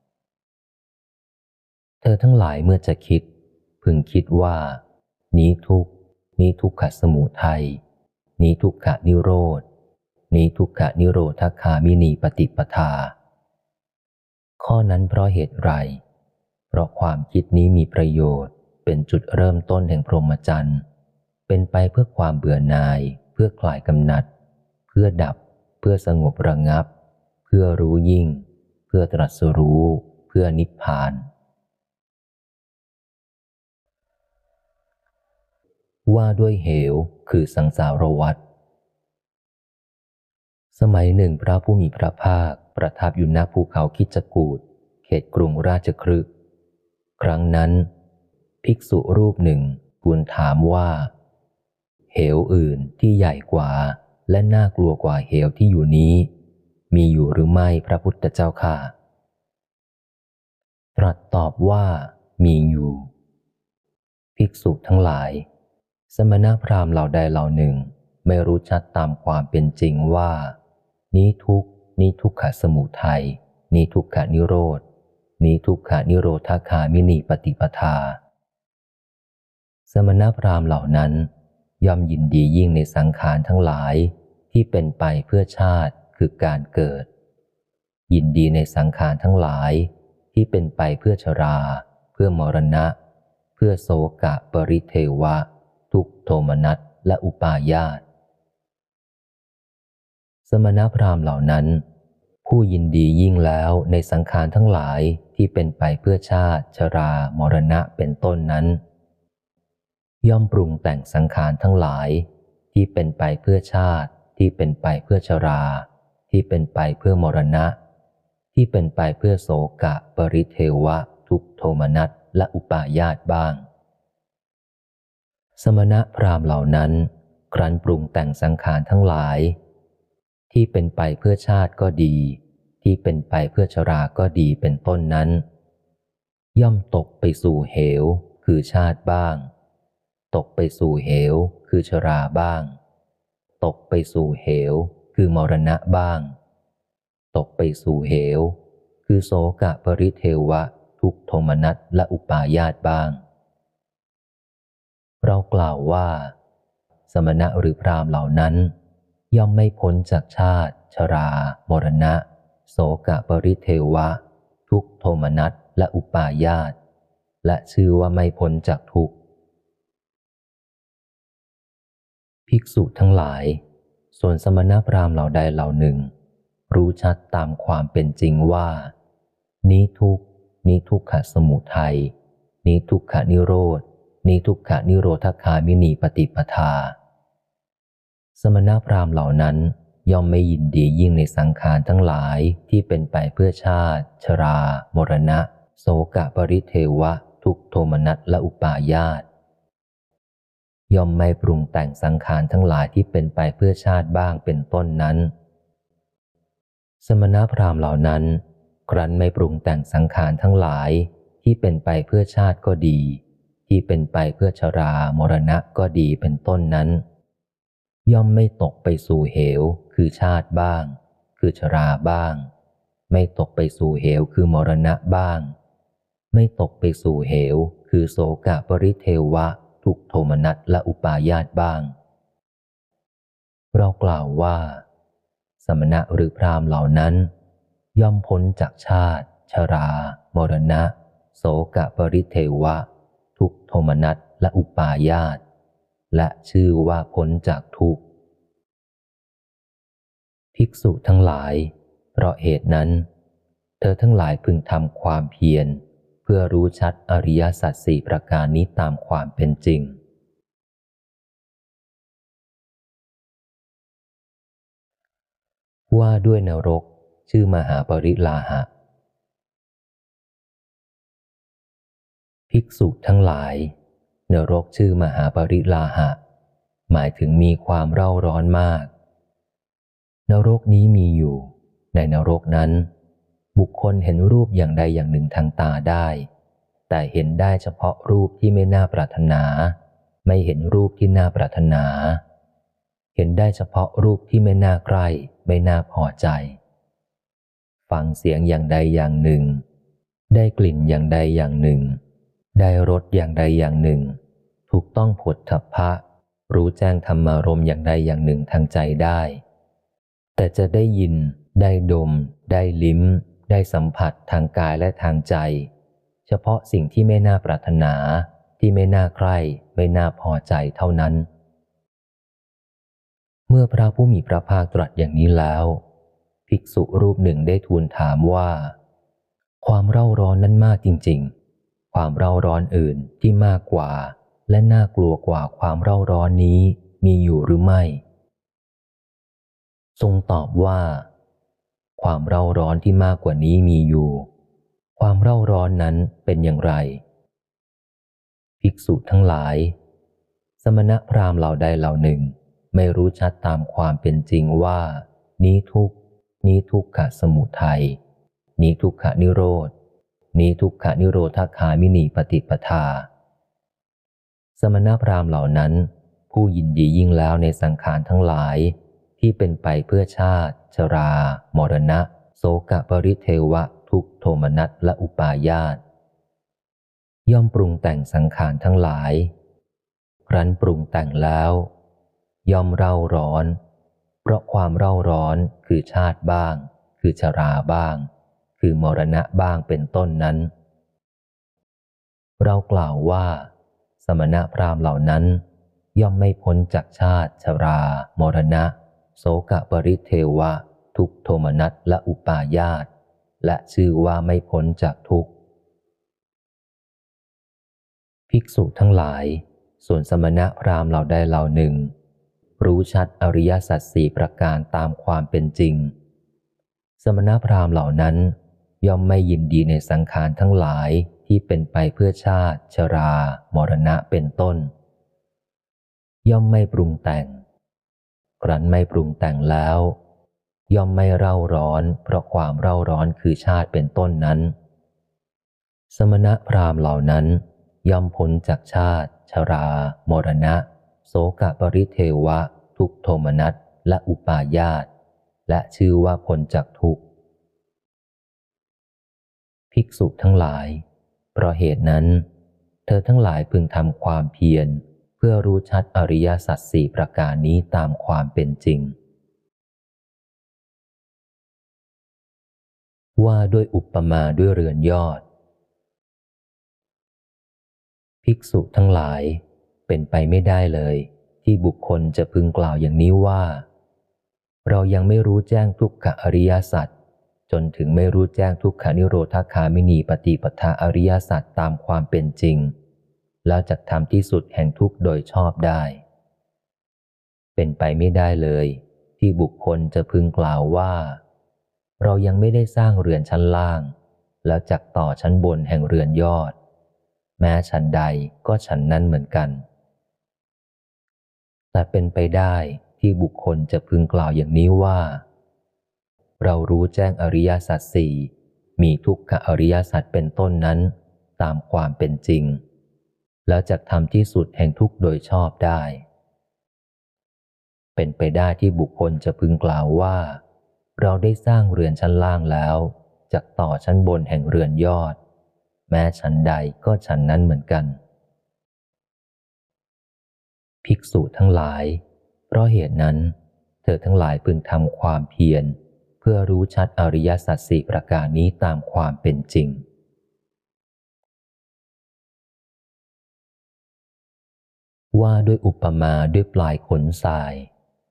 Speaker 1: เธอทั้งหลายเมื่อจะคิดพึงคิดว่านี้ทุกข์นี้ทุกขสมุทัยนี้ทุกขนิโรธนี้ทุกขนิโรธคามินีปฏิปทาข้อนั้นเพราะเหตุไรเพราะความคิดนี้มีประโยชน์เป็นจุดเริ่มต้นแห่งพรหมจรรย์เป็นไปเพื่อความเบื่อหน่ายเพื่อคลายกำหนัดเพื่อดับเพื่อสงบระงับเพื่อรู้ยิ่งเพื่อตรัสรู้เพื่อนิพพานว่าด้วยเหวคือสังสารวัฏสมัยหนึ่งพระผู้มีพระภาคประทับอยู่ณภูเขาคิชกูฏเขตกรุงราชคฤห์ครั้งนั้นภิกษุรูปหนึ่งทูลถามว่าเหวอื่นที่ใหญ่กว่าและน่ากลัวกว่าเหวที่อยู่นี้มีอยู่หรือไม่พระพุทธเจ้าข้าตรัสตอบว่ามีอยู่ภิกษุทั้งหลายสมณพราหมณ์เหล่าใดเหล่าหนึ่งไม่รู้ชัดตามความเป็นจริงว่านี้ทุกข์นี้ทุกขสมุทัยนี้ทุกขนิโรธนี้ทุกขนิโรธคามินีปฏิปทาสมณพราหมณ์เหล่านั้นย่อมยินดียิ่งในสังขารทั้งหลายที่เป็นไปเพื่อชาติคือการเกิดยินดีในสังขารทั้งหลายที่เป็นไปเพื่อชราเพื่อมรณะเพื่อโศกะปริเทวะทุกข์โทมนัสและอุปาญาตสมณพราหมณ์เหล่านั้นผู้ยินดียิ่งแล้วในสังขารทั้งหลายที่เป็นไปเพื่อชาติชรามรณะเป็นต้นนั้นย่อมปรุงแต่งสังขารทั้งหลายที่ที่เป็นไปเพื่อชาติที่เป็นไปเพื่อชราที่เป็นไปเพื่อมรณะที่เป็นไปเพื่อโศกะปริเทวะทุกโทมนัสและอุปาญาตบ้างสมณพราหมณ์เหล่านั้นครั้นปรุงแต่งสังขารทั้งหลายที่เป็นไปเพื่อชาติก็ดีที่เป็นไปเพื่อชราก็ดีเป็นต้นนั้นย่อมตกไปสู่เหวคือชาติบ้างตกไปสู่เหวคือชราบ้างตกไปสู่เหวคือมรณะบ้างตกไปสู่เหวคือโศกะปริเทวะทุกโทมนัสและอุปาญาตบ้างเรากล่าวว่าสมณะหรือพราหมณ์เหล่านั้นย่อมไม่พ้นจากชาติชรามรณะโศกะปริเทวะทุกโทมนัสและอุปาญาตและชื่อว่าไม่พ้นจากทุกข์ภิกษุทั้งหลายส่วนสมณพราหมณ์เหล่าใดเหล่าหนึ่งรู้ชัดตามความเป็นจริงว่านี้ทุกข์นี้ทุกขสมุทัยนี้ทุกขนิโรธนี้ทุกขนิโรธคามินีปฏิปทาสมณพราหมณ์เหล่านั้นย่อมไม่ยินดียิ่งในสังขารทั้งหลายที่เป็นไปเพื่อชาติชรามรณะโศกะปริเทวะทุกโทมนัสและอุปาญาตย่อมไม่ปรุงแต่งสังขารทั้งหลายที่เป็นไปเพื่อชาติบ้างเป็นต้นนั้นสมณพราหมณ์เหล่านั้นครั้นไม่ปรุงแต่งสังขารทั้งหลายที่เป็นไปเพื่อชาติก็ดีที่เป็นไปเพื่อชรามรณะก็ดีเป็นต้นนั้นย่อมไม่ตกไปสู่เหวคือชาติบ้างคือชราบ้างไม่ตกไปสู่เหวคือมรณะบ้างไม่ตกไปสู่เหวคือโศกะปริเทวะทุกโทมนัสและอุปาญาตบ้างเรากล่าวว่าสมณะหรือพราหมณ์เหล่านั้นย่อมพ้นจากชาติชรามรณะโศกะปริเทวะทุกโทมนัสและอุปาญาตและชื่อว่าพ้นจากทุกข์ภิกษุทั้งหลายเพราะเหตุนั้นเธอทั้งหลายพึงทำความเพียรเพื่อรู้ชัดอริยสัจสี่ประการนี้ตามความเป็นจริงว่าด้วยนรกชื่อมหาปริลาหะภิกษุทั้งหลายนรกชื่อมหาปริลาหะหมายถึงมีความเร่าร้อนมากนรกนี้มีอยู่ในนรกนั้นบุคคลเห็นรูปอย่างใดอย่างหนึ่งทางตาได้แต่เห็นได้เฉพาะรูปที่ไม่น่าปรารถนาไม่เห็นรูปที่น่าปรารถนาเห็นได้เฉพาะรูปที่ไม่น่าใกล้ไม่น่าพอใจฟังเสียงอย่างใดอย่างหนึ่งได้กลิ่นอย่างใดอย่างหนึ่งได้รสอย่างใดอย่างหนึ่งถูกต้องโผฏฐัพพะรู้แจ้งธรรมารมณ์อย่างใดอย่างหนึ่งทางใจได้แต่จะได้ยินได้ดมได้ลิ้มได้สัมผัสทางกายและทางใจเฉพาะสิ่งที่ไม่น่าปรารถนาที่ไม่น่าใคร่ไม่น่าพอใจเท่านั้นเมื่อพระผู้มีพระภาคตรัสอย่างนี้แล้วภิกษุรูปหนึ่งได้ทูลถามว่าความเร่าร้อนนั้นมากจริงๆความเร่าร้อนอื่นที่มากกว่าและน่ากลัวกว่าความเร่าร้อนนี้มีอยู่หรือไม่ทรงตอบว่าความเร่าร้อนที่มากกว่านี้มีอยู่ความเร่าร้อนนั้นเป็นอย่างไรภิกษุทั้งหลายสมณพราหมณ์เหล่าใดเหล่าหนึ่งไม่รู้ชัดตามความเป็นจริงว่านี้ทุกข์นี้ทุกขสมุทัยนี้ทุกขนิโรธนี้ทุกขนิโรธคามินีปฏิปทาสมณพราหมณ์เหล่านั้นผู้ยินดียิ่งแล้วในสังขารทั้งหลายที่เป็นไปเพื่อชาติชรามรณะโศกปริเทวะทุกโทมนัสและอุปาญาตย่อมปรุงแต่งสังขารทั้งหลายครั้นปรุงแต่งแล้วย่อมเร่าร้อนเพราะความเร่าร้อนคือชาติบ้างคือชราบ้างคือมรณะบ้างเป็นต้นนั้นเรากล่าวว่าสมณพราหมณ์เหล่านั้นย่อมไม่พ้นจากชาติชรามรณะโศกปริเทวะทุกโทมนัสและอุปาญาตและชื่อว่าไม่พ้นจากทุกข์ภิกษุทั้งหลายส่วนสมณพราหมณ์เหล่าใดเหล่าหนึ่งรู้ชัดอริยสัจสี่ประการตามความเป็นจริงสมณพราหมณ์เหล่านั้นย่อมไม่ยินดีในสังขารทั้งหลายที่เป็นไปเพื่อชาติชรามรณะเป็นต้นย่อมไม่ปรุงแต่งครั้นไม่ปรุงแต่งแล้วย่อมไม่เร่าร้อนเพราะความเร่าร้อนคือชาติเป็นต้นนั้นสมณพราหมณ์เหล่านั้นย่อมพ้นจากชาติชรามรณะโสกปริเทวะทุกโทมนัสและอุปาญาตและชื่อว่าพ้นจากทุกข์ภิกษุทั้งหลายเพราะเหตุนั้นเธอทั้งหลายพึงทำความเพียรเพื่อรู้ชัดอริยสัจสี่ประการนี้ตามความเป็นจริงว่าด้วยอุปมาด้วยเรือนยอดภิกษุทั้งหลายเป็นไปไม่ได้เลยที่บุคคลจะพึงกล่าวอย่างนี้ว่าเรายังไม่รู้แจ้งทุกขอริยสัจจนถึงไม่รู้แจ้งทุกขนิโรธคามินีปฏิปทาอริยสัจตามความเป็นจริงแล้วจักทำที่สุดแห่งทุกข์โดยชอบได้เป็นไปไม่ได้เลยที่บุคคลจะพึงกล่าวว่าเรายังไม่ได้สร้างเรือนชั้นล่างแล้วจักต่อชั้นบนแห่งเรือนยอดแม้ชั้นใดก็ชั้นนั้นเหมือนกันแต่เป็นไปได้ที่บุคคลจะพึงกล่าวอย่างนี้ว่าเรารู้แจ้งอริยสัจสี่มีทุกขอริยสัจเป็นต้นนั้นตามความเป็นจริงแล้วจักทำที่สุดแห่งทุกข์โดยชอบได้เป็นไปได้ที่บุคคลจะพึงกล่าวว่าเราได้สร้างเรือนชั้นล่างแล้วจักต่อชั้นบนแห่งเรือนยอดแม้ชั้นใดก็ชั้นนั้นเหมือนกันภิกษุทั้งหลายเพราะเหตุนั้นเธอทั้งหลายพึงทำความเพียรเพื่อรู้ชัดอริยสัจสี่ประการนี้ตามความเป็นจริงว่าด้วยอุปมาด้วยปลายขนทราย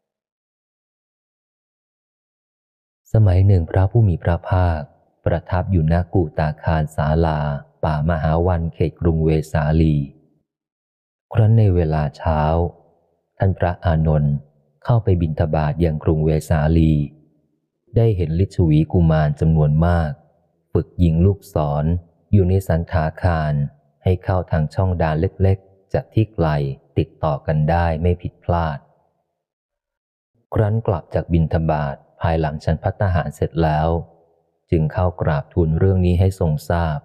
Speaker 1: สมัยหนึ่งพระผู้มีพระภาคประทับอยู่ณกูตาคารศาลาป่ามหาวันเขตกรุงเวสาลีครั้นในเวลาเช้าท่านพระอานนท์เข้าไปบิณฑบาตยังกรุงเวสาลีได้เห็นฤๅวีกุมารจำนวนมากฝึกยิงลูกศร อยู่ในสันถาคารให้เข้าทางช่องดานเล็กๆจากที่ไกลติดต่อกันได้ไม่ผิดพลาดครั้นกลับจากบิณฑบาตภายหลังฉันภัตตาหารเสร็จแล้วจึงเข้ากราบทูลเรื่องนี้ให้ทรงทราบ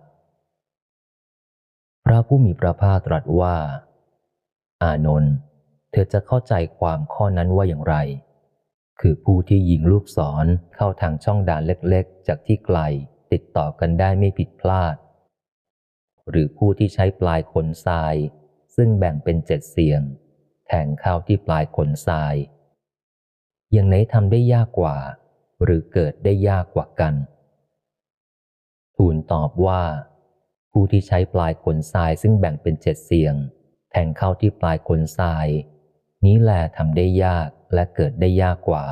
Speaker 1: พระผู้มีพระภาคตรัสว่าอานนท์เธอจะเข้าใจความข้อนั้นว่าอย่างไรคือผู้ที่ยิงลูกศรเข้าทางช่องด่านเล็กๆจากที่ไกลติดต่อกันได้ไม่ผิดพลาดหรือผู้ที่ใช้ปลายขนทรายซึ่งแบ่งเป็นเจ็ดเสียงแทงเข้าที่ปลายขนทรายอย่างไหนทำได้ยากกว่าหรือเกิดได้ยากกว่ากันทูลตอบว่าผู้ที่ใช้ปลายขนทรายซึ่งแบ่งเป็นเจ็ดเสียงแทงเข้าที่ปลายขนทรายนี้แลทำได้ยากและเกิดได้ยากกว่า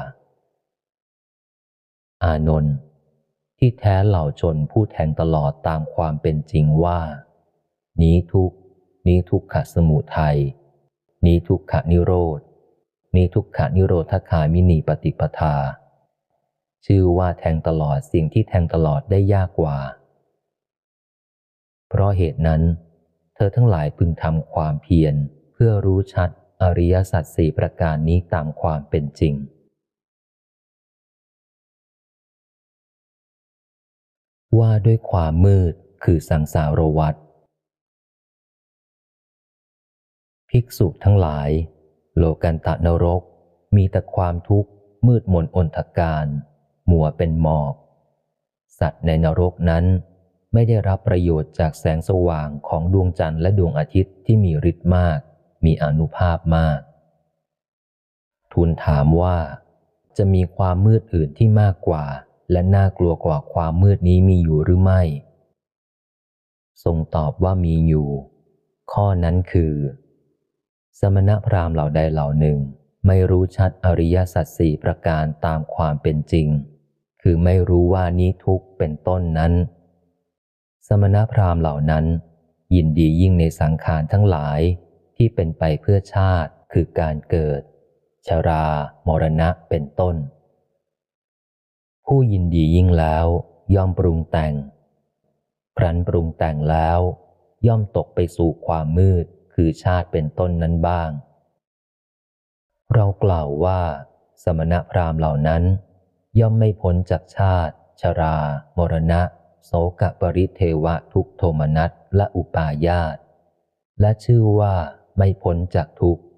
Speaker 1: อานนท์ที่แท้เหล่าชนผู้แทงตลอดตามความเป็นจริงว่านี้ทุกข์นี้ทุกขสมุทัยนี้ทุกขนิโรธนี้ทุกขนิโรธคามินีปฏิปทาชื่อว่าแทงตลอดสิ่งที่แทงตลอดได้ยากกว่าเพราะเหตุนั้นเธอทั้งหลายพึงทำความเพียรเพื่อรู้ชัดอริยสัจสี่ประการนี้ตามความเป็นจริงว่าด้วยความมืดคือสังสารวัฏภิกษุทั้งหลายโลกันตนรกมีแต่ความทุกข์มืดมนอนทการมัวเป็นหมอกสัตว์ในนรกนั้นไม่ได้รับประโยชน์จากแสงสว่างของดวงจันทร์และดวงอาทิตย์ที่มีฤทธิ์มากมีอานุภาพมากทูลถามว่าจะมีความมืดอื่นที่มากกว่าและน่ากลัวกว่าความมืดนี้มีอยู่หรือไม่ทรงตอบว่ามีอยู่ข้อนั้นคือสมณพราหมณ์เหล่าใดเหล่าหนึ่งไม่รู้ชัดอริยสัจสี่ประการตามความเป็นจริงคือไม่รู้ว่านี้ทุกข์เป็นต้นนั้นสมณพราหมณ์เหล่านั้นยินดียิ่งในสังขารทั้งหลายที่เป็นไปเพื่อชาติคือการเกิดชรามรณะเป็นต้นผู้ยินดียิ่งแล้วย่อมปรุงแต่งครั้นปรุงแต่งแล้วย่อมตกไปสู่ความมืดคือชาติเป็นต้นนั้นบ้างเรากล่าวว่าสมณพราหมณ์เหล่านั้นย่อมไม่พ้นจากชาติชรามรณะโสกปริเทวะทุกโทมนัสและอุปาญาตและชื่อว่าไม่พ้นจากทุกข์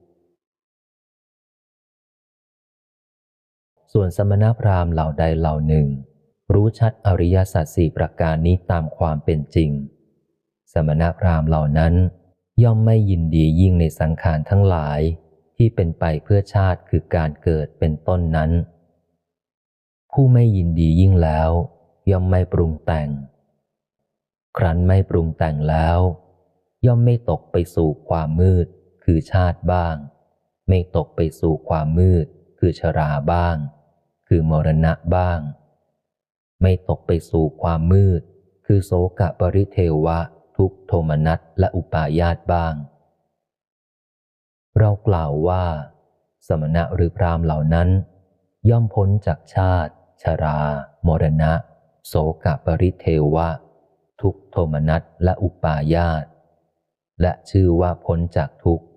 Speaker 1: ส่วนสมณพราหมณ์เหล่าใดเหล่าหนึ่งรู้ชัดอริยสัจสี่ประการนี้ตามความเป็นจริงสมณพราหมณ์เหล่านั้นย่อมไม่ยินดียิ่งในสังขารทั้งหลายที่เป็นไปเพื่อชาติคือการเกิดเป็นต้นนั้นผู้ไม่ยินดียิ่งแล้วย่อมไม่ปรุงแต่งครั้นไม่ปรุงแต่งแล้วย่อมไม่ตกไปสู่ความมืดคือชาติบ้างไม่ตกไปสู่ความมืดคือชราบ้างคือมรณะบ้างไม่ตกไปสู่ความมืดคือโสกปริเทวะทุกโทมนัสและอุปาญาตบ้างเรากล่าวว่าสมณะหรือพราหมณ์เหล่านั้นย่อมพ้นจากชาติชรามรณะโสกปริเทวะทุกโทมนัสและอุปาญาตและชื่อว่าพ้นจากทุกข์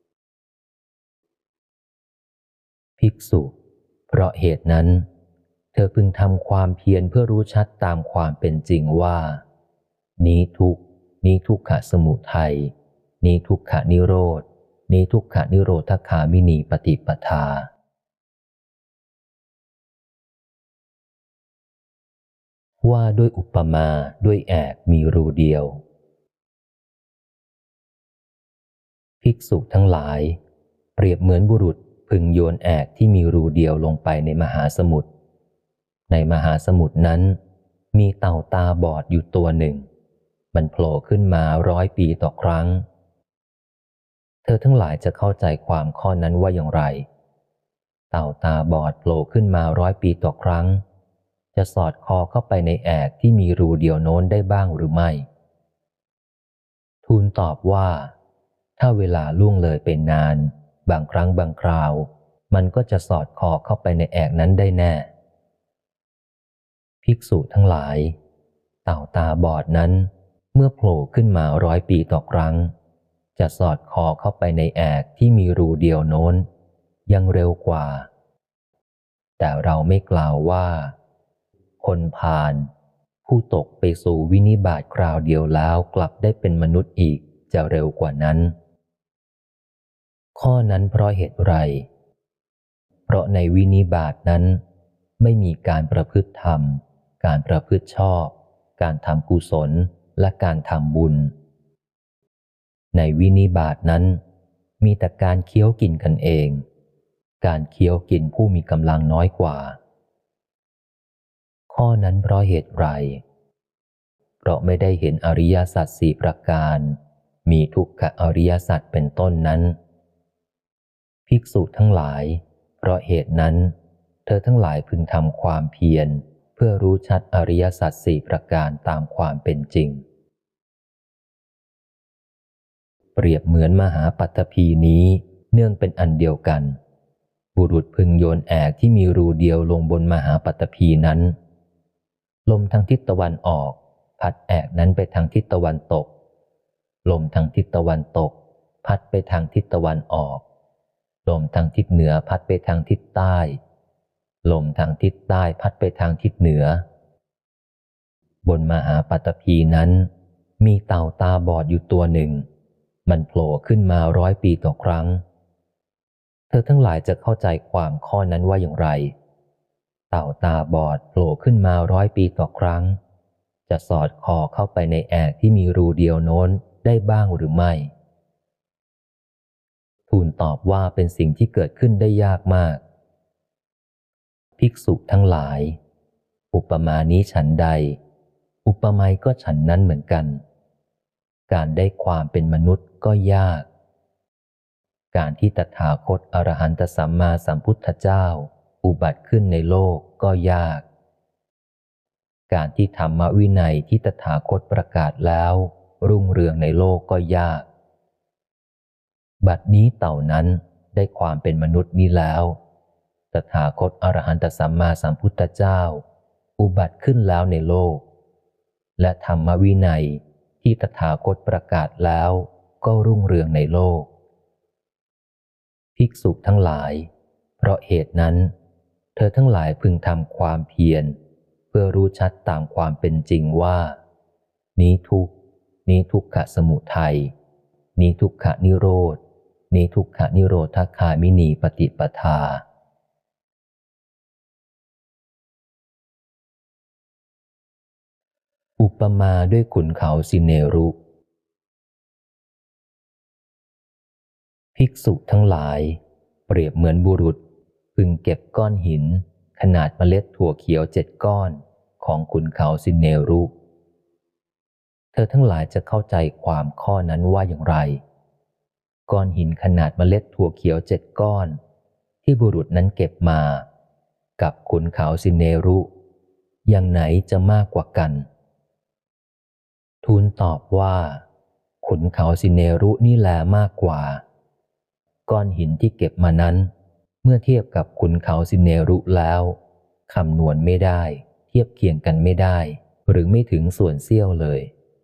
Speaker 1: ภิกษุเพราะเหตุนั้นเธอพึงทำความเพียรเพื่อรู้ชัดตามความเป็นจริงว่านี้ทุกข์นี้ทุกขสมุทัยนี้ทุกขนิโรธนี้ทุกขนิโรธคามินีปฏิปทาว่าด้วยอุปมาด้วยแอกมีรูเดียวภิกษุทั้งหลายเปรียบเหมือนบุรุษพึงโยนแอกที่มีรูเดียวลงไปในมหาสมุทรในมหาสมุทรนั้นมีเต่าตาบอดอยู่ตัวหนึ่งมันโผล่ขึ้นมาร้อยปีต่อครั้งเธอทั้งหลายจะเข้าใจความข้อนั้นว่าอย่างไรเต่าตาบอดโผล่ขึ้นมาร้อยปีต่อครั้งจะสอดคอเข้าไปในแอกที่มีรูเดียวโน้นได้บ้างหรือไม่ทูลตอบว่าถ้าเวลาล่วงเลยเป็นนานบางครั้งบางคราวมันก็จะสอดคอเข้าไปในแอกนั้นได้แน่ภิกษุทั้งหลายเต่าตาบอดนั้นเมื่อโผล่ขึ้นมาร้อยปีต่อครั้งจะสอดคอเข้าไปในแอกที่มีรูเดียวโน้นยังเร็วกว่าแต่เราไม่กล่าวว่าคนพาลผู้ตกไปสู่วินิบาตคราวเดียวแล้วกลับได้เป็นมนุษย์อีกจะเร็วกว่านั้นข้อนั้นเพราะเหตุไรเพราะในวินิบาตนั้นไม่มีการประพฤติธรรมการประพฤติชอบการทำกุศลและการทำบุญในวินิบาตนั้นมีแต่การเคี้ยวกินกันเองการเคี้ยวกินผู้มีกำลังน้อยกว่าข้อนั้นเพราะเหตุไรเพราะไม่ได้เห็นอริยสัจสี่ประการมีทุกขอริยสัจเป็นต้นนั้นภิกษุทั้งหลายเพราะเหตุนั้นเธอทั้งหลายพึงทำความเพียรเพื่อรู้ชัดอริยสัจสี่ประการตามความเป็นจริงเปรียบเหมือนมหาปัตตภีนี้เนื่องเป็นอันเดียวกันบุรุษพึงโยนแอกที่มีรูเดียวลงบนมหาปัตตภีนั้นลมทางทิศตะวันออกพัดแอกนั้นไปทางทิศตะวันตกลมทางทิศตะวันตกพัดไปทางทิศตะวันออกลมทางทิศเหนือพัดไปทางทิศใต้ลมทางทิศใต้พัดไปทางทิศเหนือบนมหาปัตตภีนั้นมีเต่าตาบอดอยู่ตัวหนึ่งมันโผล่ขึ้นมาร้อยปีต่อครั้งเธอทั้งหลายจะเข้าใจความข้อนั้นว่าอย่างไรเต่าตาบอดโผล่ขึ้นมาร้อยปีต่อครั้งจะสอดคอเข้าไปในแอกที่มีรูเดียวโน้นได้บ้างหรือไม่ทูลตอบว่าเป็นสิ่งที่เกิดขึ้นได้ยากมากภิกษุทั้งหลายอุปมานี้ฉันใดอุปไมยก็ฉันนั้นเหมือนกันการได้ความเป็นมนุษย์ก็ยากการที่ตถาคตอรหันตสัมมาสัมพุทธเจ้าอุบัติขึ้นในโลกก็ยากการที่ธรรมวินัยที่ตถาคตประกาศแล้วรุ่งเรืองในโลกก็ยากบัดนี้เต่านั้นได้ความเป็นมนุษย์นี้แล้วตถาคตอรหันตสัมมาสัมพุทธเจ้าอุบัติขึ้นแล้วในโลกและธรรมวินัยที่ตถาคตประกาศแล้วก็รุ่งเรืองในโลกภิกษุทั้งหลายเพราะเหตุนั้นเธอทั้งหลายพึงทำความเพียรเพื่อรู้ชัดตามความเป็นจริงว่านี้ทุกข์นี้ทุกขสมุทัยนี้ทุกขนิโรธนี้ทุกขนิโรธคามินีปฏิปทาอุปมาด้วยขุนเขาสิเนรุภิกษุทั้งหลายเปรียบเหมือนบุรุษพึงเก็บก้อนหินขนาดเมล็ดถั่วเขียวเจ็ดก้อนของขุนเขาสิเนรุเธอทั้งหลายจะเข้าใจความข้อนั้นว่าอย่างไรก้อนหินขนาดเมล็ดถั่วเขียวเจ็ดก้อนที่บุรุษนั้นเก็บมากับขุนเขาสิเนรุอย่างไหนจะมากกว่ากันทูลตอบว่าขุนเขาสิเนรุนี่แลมากกว่าก้อนหินที่เก็บมานั้นเมื่อเทียบกับขุนเขาสิเนรุแล้วคำนวณไม่ได้เทียบเคียงกันไม่ได้หรือไม่ถึงส่วนเสี้ยวเลย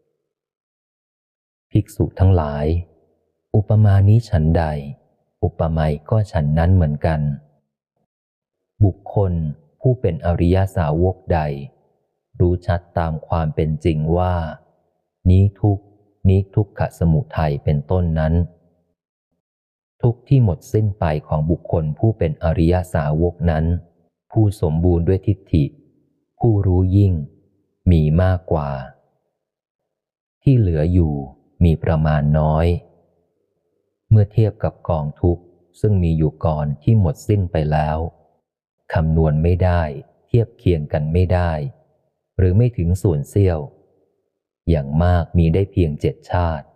Speaker 1: ภิกษุทั้งหลายอุปมานี้ฉันใดอุปไมยก็ฉันนั้นเหมือนกันบุคคลผู้เป็นอริยสาวกใดรู้ชัดตามความเป็นจริงว่านี้ทุกข์นี้ทุกขสมุทัยเป็นต้นนั้นทุกข์ที่หมดสิ้นไปของบุคคลผู้เป็นอริยสาวกนั้นผู้สมบูรณ์ด้วยทิฏฐิผู้รู้ยิ่งมีมากกว่าที่เหลืออยู่มีประมาณน้อยเมื่อเทียบกับกองทุกข์ซึ่งมีอยู่ก่อนที่หมดสิ้นไปแล้วคำนวณไม่ได้เทียบเคียงกันไม่ได้หรือไม่ถึงส่วนเสี้ยวอย่างมากมีได้เพียงเจ็ดชาติ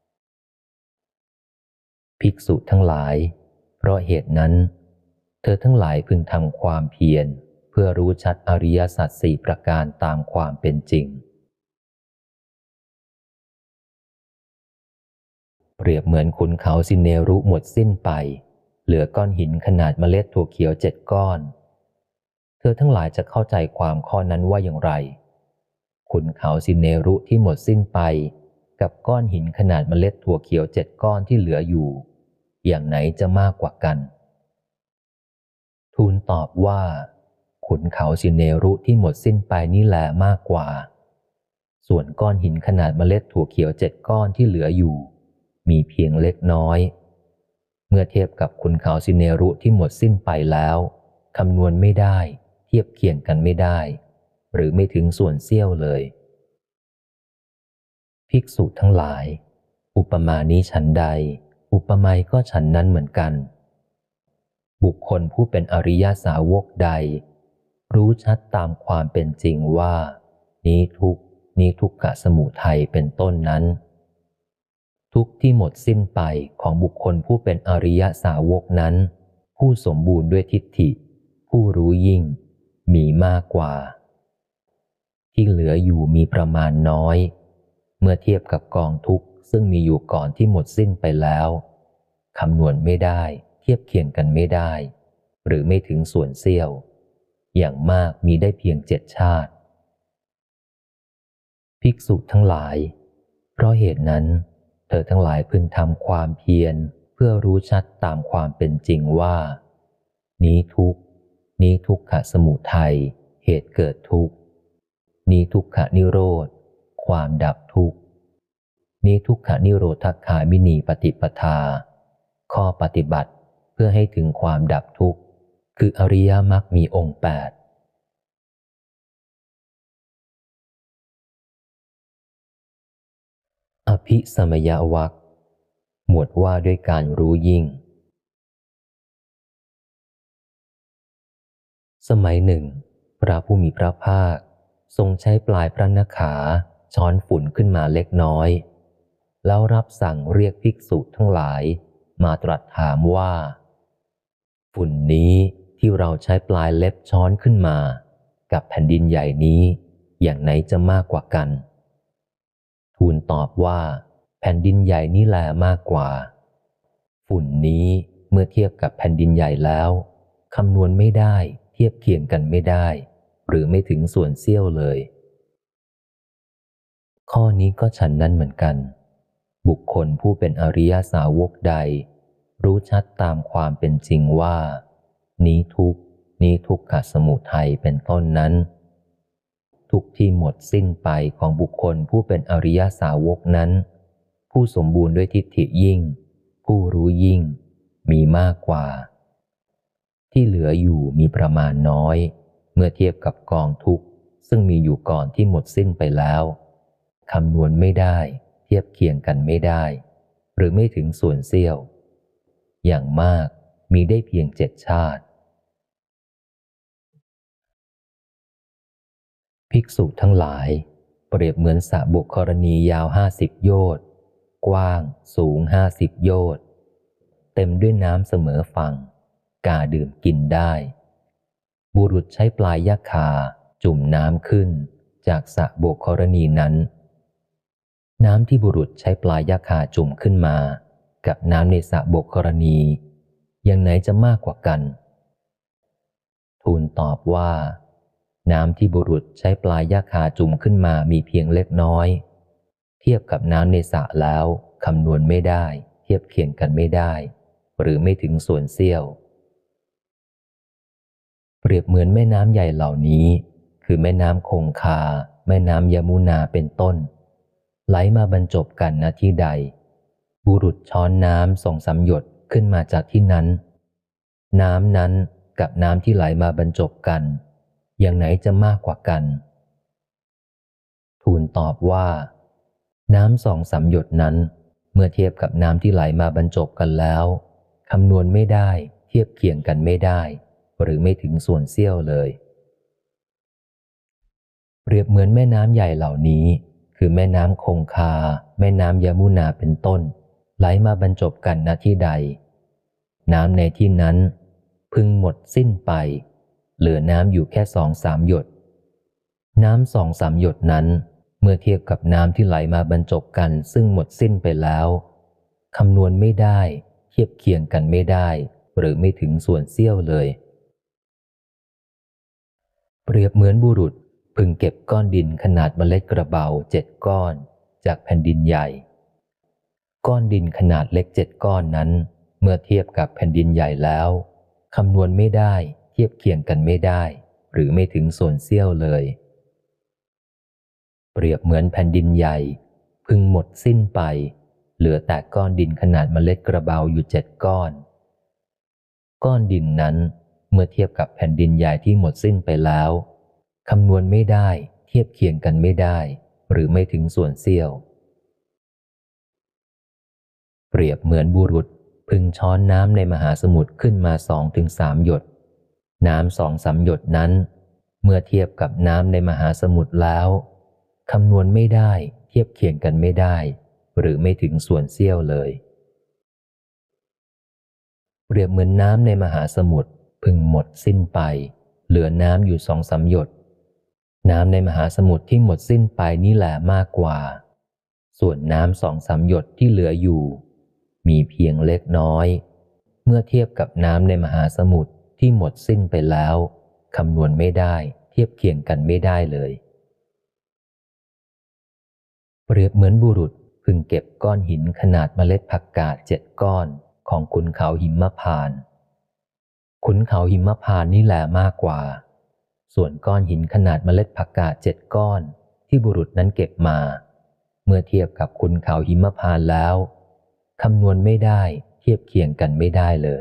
Speaker 1: ภิกษุทั้งหลายเพราะเหตุนั้นเธอทั้งหลายพึงทำความเพียรเพื่อรู้ชัดอริยสัจสี่ประการตามความเป็นจริงเปรียบเหมือนขุนเขาสิเนรุหมดสิ้นไปเหลือก้อนหินขนาดเมล็ดถั่วเขียวเจ็ดก้อนเธอทั้งหลายจะเข้าใจความข้อนั้นว่าอย่างไรขุนเขาสิเนรุที่หมดสิ้นไปกับก้อนหินขนาดเมล็ดถั่วเขียวเจ็ดก้อนที่เหลืออยู่อย่างไหนจะมากกว่ากันทูลตอบว่าขุนเขาสิเนรุที่หมดสิ้นไปนี่แหละมากกว่าส่วนก้อนหินขนาดเมล็ดถั่วเขียวเจ็ดก้อนที่เหลืออยู่มีเพียงเล็กน้อยเมื่อเทียบกับขุนเขาสิเนรุที่หมดสิ้นไปแล้วคำนวณไม่ได้เทียบเคียงกันไม่ได้หรือไม่ถึงส่วนเสี้ยวเลยภิกษุทั้งหลายอุปมานี้ฉันใดอุปไมยก็ฉันนั้นเหมือนกันบุคคลผู้เป็นอริยสาวกใดรู้ชัดตามความเป็นจริงว่านี้ทุกข์นี้ทุกขสมุทัยเป็นต้นนั้นทุกข์ที่หมดสิ้นไปของบุคคลผู้เป็นอริยสาวกนั้นผู้สมบูรณ์ด้วยทิฏฐิผู้รู้ยิ่งมีมากกว่าที่เหลืออยู่มีประมาณน้อยเมื่อเทียบกับกองทุกข์ซึ่งมีอยู่ก่อนที่หมดสิ้นไปแล้วคำนวณไม่ได้เทียบเคียงกันไม่ได้หรือไม่ถึงส่วนเสี้ยวอย่างมากมีได้เพียงเจ็ดชาติภิกษุทั้งหลายเพราะเหตุนั้นเธอทั้งหลายพึงทำความเพียรเพื่อรู้ชัดตามความเป็นจริงว่านี้ทุกข์นี้ทุกขสมุทัยเหตุเกิดทุกข์นี้ทุกขนิโรธความดับทุกข์นี้ทุกขนิโรธคามินีปฏิปทาข้อปฏิบัติเพื่อให้ถึงความดับทุกข์คืออริยมรรคมีองค์แปดอภิสมยวรรคหมวดว่าด้วยการรู้ยิ่งสมัยหนึ่งพระผู้มีพระภาคทรงใช้ปลายพระนขาช้อนฝุ่นขึ้นมาเล็กน้อยแล้วรับสั่งเรียกภิกษุทั้งหลายมาตรัสถามว่าฝุ่นนี้ที่เราใช้ปลายเล็บช้อนขึ้นมากับแผ่นดินใหญ่นี้อย่างไหนจะมากกว่ากันทูลตอบว่าแผ่นดินใหญ่นี้แลมากกว่าฝุ่นนี้มื่อเทียบกับแผ่นดินใหญ่แล้วคำนวณไม่ได้เทียบเคียงกันไม่ได้หรือไม่ถึงส่วนเสี้ยวเลยข้อนี้ก็ฉันนั้นเหมือนกันบุคคลผู้เป็นอริยสาวกใดรู้ชัดตามความเป็นจริงว่านี้ทุกข์นี้ทุกขสมุทัยเป็นต้นนั้นทุกที่หมดสิ้นไปของบุคคลผู้เป็นอริยสาวกนั้นผู้สมบูรณ์ด้วยทิฏฐิยิ่งผู้รู้ยิ่งมีมากกว่าที่เหลืออยู่มีประมาณน้อยเมื่อเทียบกับกองทุกข์ซึ่งมีอยู่ก่อนที่หมดสิ้นไปแล้วคำนวณไม่ได้เทียบเคียงกันไม่ได้หรือไม่ถึงส่วนเสี้ยวอย่างมากมีได้เพียงเจ็ดชาติภิกษุทั้งหลายเปรียบเหมือนสระบุครณียาวห้าสิบโยชน์กว้างสูงห้าสิบโยชน์เต็มด้วยน้ำเสมอฝั่งกาดื่มกินได้บุรุษใช้ปลายยคาจุ่มน้ำขึ้นจากสระบุครณีนั้นน้ำที่บุรุษใช้ปลายยคาจุ่มขึ้นมากับน้ำในสระบุครณีอย่างไหนจะมากกว่ากันทูลตอบว่าน้ำที่บุรุษใช้ปลายยคาจุ่มขึ้นมามีเพียงเล็กน้อยเทียบกับน้ำในสระแล้วคำนวณไม่ได้เทียบเคียงกันไม่ได้หรือไม่ถึงส่วนเสี้ยวเปรียบเหมือนแม่น้ำใหญ่เหล่านี้คือแม่น้ำคงคาแม่น้ำยมุนาเป็นต้นไหลมาบรรจบกันณที่ใดบุรุษช้อนน้ำส่งสามหยดขึ้นมาจากที่นั้นน้ำนั้นกับน้ำที่ไหลมาบรรจบกันอย่างไหนจะมากกว่ากันทูลตอบว่าน้ำสองสามหยดนั้นเมื่อเทียบกับน้ำที่ไหลมาบรรจบกันแล้วคำนวณไม่ได้เทียบเคียงกันไม่ได้หรือไม่ถึงส่วนเสี้ยวเลยเปรียบเหมือนแม่น้ำใหญ่เหล่านี้คือแม่น้ำคงคาแม่น้ำยมุนาเป็นต้นไหลมาบรรจบกันณที่ใดน้ำในที่นั้นพึงหมดสิ้นไปเหลือน้ำอยู่แค่สองสามหยดน้ำสองสามหยดนั้นเมื่อเทียบกับน้ำที่ไหลมาบรรจบกันซึ่งหมดสิ้นไปแล้วคำนวณไม่ได้เทียบเคียงกันไม่ได้หรือไม่ถึงส่วนเสี้ยวเลยเปรียบเหมือนบุรุษพึงเก็บก้อนดินขนาดเมล็ดกระเบาเจ็ดก้อนจากแผ่นดินใหญ่ก้อนดินขนาดเล็กเจ็ดก้อนนั้นเมื่อเทียบกับแผ่นดินใหญ่แล้วคำนวณไม่ได้เทียบเคียงกันไม่ได้หรือไม่ถึงส่วนเสี้ยวเลยเปรียบเหมือนแผ่นดินใหญ่พึงหมดสิ้นไปเหลือแต่ก้อนดินขนาดเมล็ดกระเบาอยู่เจ็ดก้อนก้อนดินนั้นเมื่อเทียบกับแผ่นดินใหญ่ที่หมดสิ้นไปแล้วคำนวณไม่ได้เทียบเคียงกันไม่ได้หรือไม่ถึงส่วนเสี้ยวเปรียบเหมือนบุรุษพึงช้อนน้ำในมหาสมุทรขึ้นมาสองถึงสามหยดน้ำสองสามหยดนั้นเมื่อเทียบกับน้ำในมหาสมุทรแล้วคำนวณไม่ได้เทียบเคียงกันไม่ได้หรือไม่ถึงส่วนเสี้ยวเลยเปรียบเหมือนน้ำในมหาสมุทรพึงหมดสิ้นไปเหลือน้ำอยู่สองสามหยดน้ำในมหาสมุทรที่หมดสิ้นไปนี่แหละมากกว่าส่วนน้ำสองสามหยดที่เหลืออยู่มีเพียงเล็กน้อยเมื่อเทียบกับน้ำในมหาสมุทรที่หมดสิ้นไปแล้วคำนวณไม่ได้เทียบเคียงกันไม่ได้เลยเปรียบเหมือนบุรุษพึงเก็บก้อนหินขนาดเมล็ดผักกาดเจ็ดก้อนของขุนเขาหิมพานต์ขุนเขาหิมพานต์นี่แหละมากกว่าส่วนก้อนหินขนาดเมล็ดผักกาดเจ็ดก้อนที่บุรุษนั้นเก็บมาเมื่อเทียบกับขุนเขาหิมพานต์แล้วคำนวณไม่ได้เทียบเคียงกันไม่ได้เลย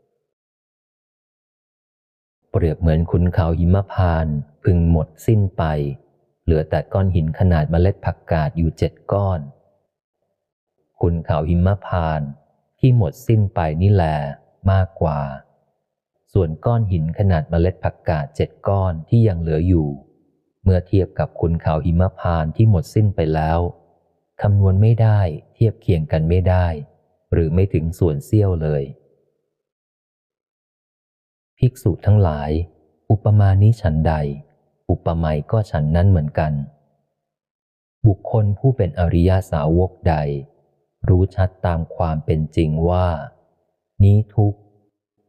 Speaker 1: เปรียบเหมือนขุนเขาหิมพานต์พึงหมดสิ้นไปเหลือแต่ก้อนหินขนาดเมล็ดผักกาดอยู่เจ็ดก้อนขุนเขาหิมพานต์ที่หมดสิ้นไปนี่แลมากกว่าส่วนก้อนหินขนาดเมล็ดผักกาดเจ็ดก้อนที่ยังเหลืออยู่เมื่อเทียบกับขุนเขาหิมพานต์ที่หมดสิ้นไปแล้วคำนวณไม่ได้เทียบเคียงกันไม่ได้หรือไม่ถึงส่วนเสี้ยวเลยภิกษุทั้งหลายอุปมานี้ฉันใดอุปไมยก็ฉันนั้นเหมือนกันบุคคลผู้เป็นอริยสาวกใดรู้ชัดตามความเป็นจริงว่านี้ทุกข์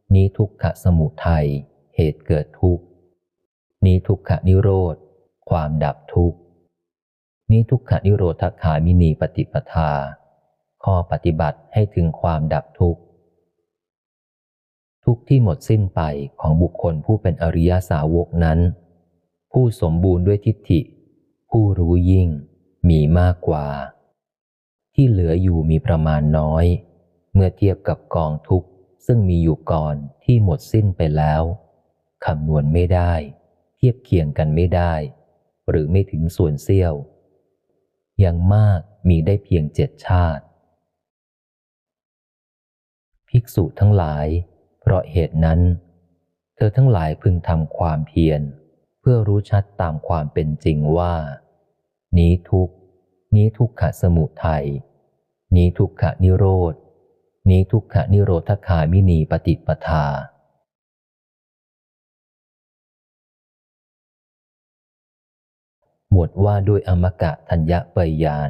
Speaker 1: นี้ทุกขสมุทัยเหตุเกิดทุกข์นี้ทุกขนิโรธความดับทุกข์นี้ทุกขนิโรธคามินีปฏิปทาข้อปฏิบัติให้ถึงความดับทุกข์ทุกข์ที่หมดสิ้นไปของบุคคลผู้เป็นอริยสาวกนั้นผู้สมบูรณ์ด้วยทิฏฐิผู้รู้ยิ่งมีมากกว่าที่เหลืออยู่มีประมาณน้อยเมื่อเทียบกับกองทุกข์ซึ่งมีอยู่ก่อนที่หมดสิ้นไปแล้วคำนวณไม่ได้เทียบเคียงกันไม่ได้หรือไม่ถึงส่วนเสี้ยวอย่างมากมีได้เพียงเจ็ดชาติภิกษุทั้งหลายเพราะเหตุนั้นเธอทั้งหลายพึงทำความเพียรเพื่อรู้ชัดตามความเป็นจริงว่านี้ทุกข์นี้ทุกขสมุทัยนี้ทุกขนิโรธนี้ทุกขนิโรธคามินีปฏิปทาหมวดว่าด้วยอมกะทัญญปยาน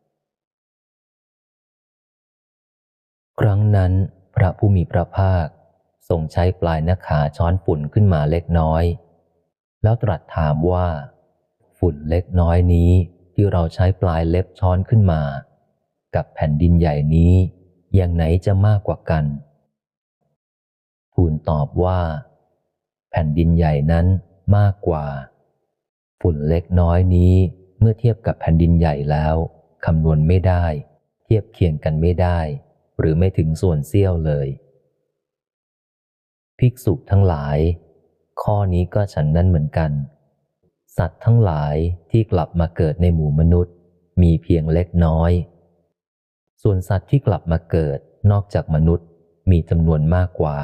Speaker 1: ครั้งนั้นพระผู้มีพระภาคทรงใช้ปลายนขาช้อนฝุ่นขึ้นมาเล็กน้อยแล้วตรัสถามว่าฝุ่นเล็กน้อยนี้ที่เราใช้ปลายเล็บช้อนขึ้นมากับแผ่นดินใหญ่นี้อย่างไหนจะมากกว่ากันทูลตอบว่าแผ่นดินใหญ่นั้นมากกว่าฝุ่นเล็กน้อยนี้เมื่อเทียบกับแผ่นดินใหญ่แล้วคำนวณไม่ได้เทียบเคียงกันไม่ได้หรือไม่ถึงส่วนเสี้ยวเลยภิกษุทั้งหลายข้อนี้ก็ฉันนั้นเหมือนกันสัตว์ทั้งหลายที่กลับมาเกิดในหมู่มนุษย์มีเพียงเล็กน้อยส่วนสัตว์ที่กลับมาเกิดนอกจากมนุษย์มีจำนวนมากกว่า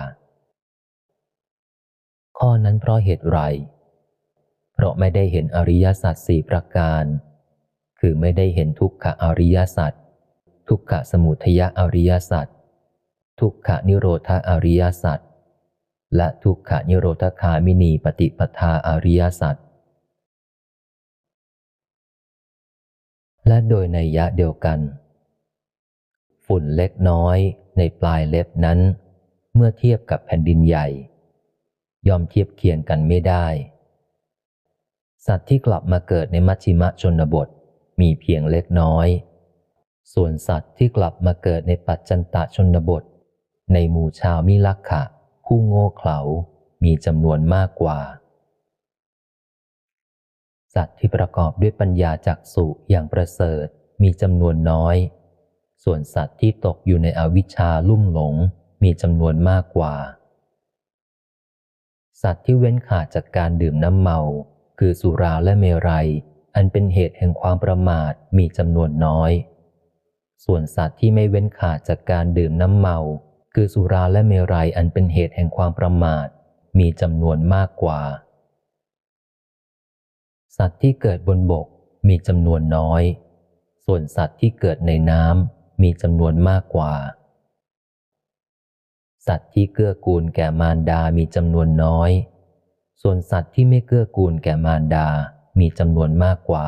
Speaker 1: ข้อนั้นเพราะเหตุไรเพราะไม่ได้เห็นอริยสัจสี่ประการคือไม่ได้เห็นทุกขอริยสัจทุกขสมุทัยอริยสัจทุกขนิโรธอริยสัจและทุกขนิโรธคามินีปฏิปทาอริยสัจและโดยนัยยะเดียวกันฝุ่นเล็กน้อยในปลายเล็บนั้นเมื่อเทียบกับแผ่นดินใหญ่ยอมเทียบเคียงกันไม่ได้สัตว์ที่กลับมาเกิดในมัชฌิมชนบทมีเพียงเล็กน้อยส่วนสัตว์ที่กลับมาเกิดในปัจจันตชนบทในหมู่ชาวมิลักขะผู้โง่เขลามีจำนวนมากกว่าสัตว์ที่ประกอบด้วยปัญญาจักษุอย่างประเสริฐมีจำนวนน้อยส่วนสัตว์ที่ตกอยู่ในอวิชชาลุ่มหลงมีจำนวนมากกว่าสัตว์ที่เว้นขาดจากการดื่มน้ำเมาคือสุราและเมรัยอันเป็นเหตุแห่งความประมาทมีจำนวนน้อยส่วนสัตว์ที่ไม่เว้นขาดจากการดื่มน้ำเมาคือสุราและเมรัยอันเป็นเหตุแห่งความประมาทมีจำนวนมากกว่าสัตว์ที่เกิดบนบกมีจำนวนน้อยส่วนสัตว์ที่เกิดในน้ำมีจำนวนมากกว่าสัตว์ที่เกื้อกูลแก่มารดามีจำนวนน้อยส่วนสัตว์ที่ไม่เกื้อกูลแก่มารดามีจำนวนมากกว่า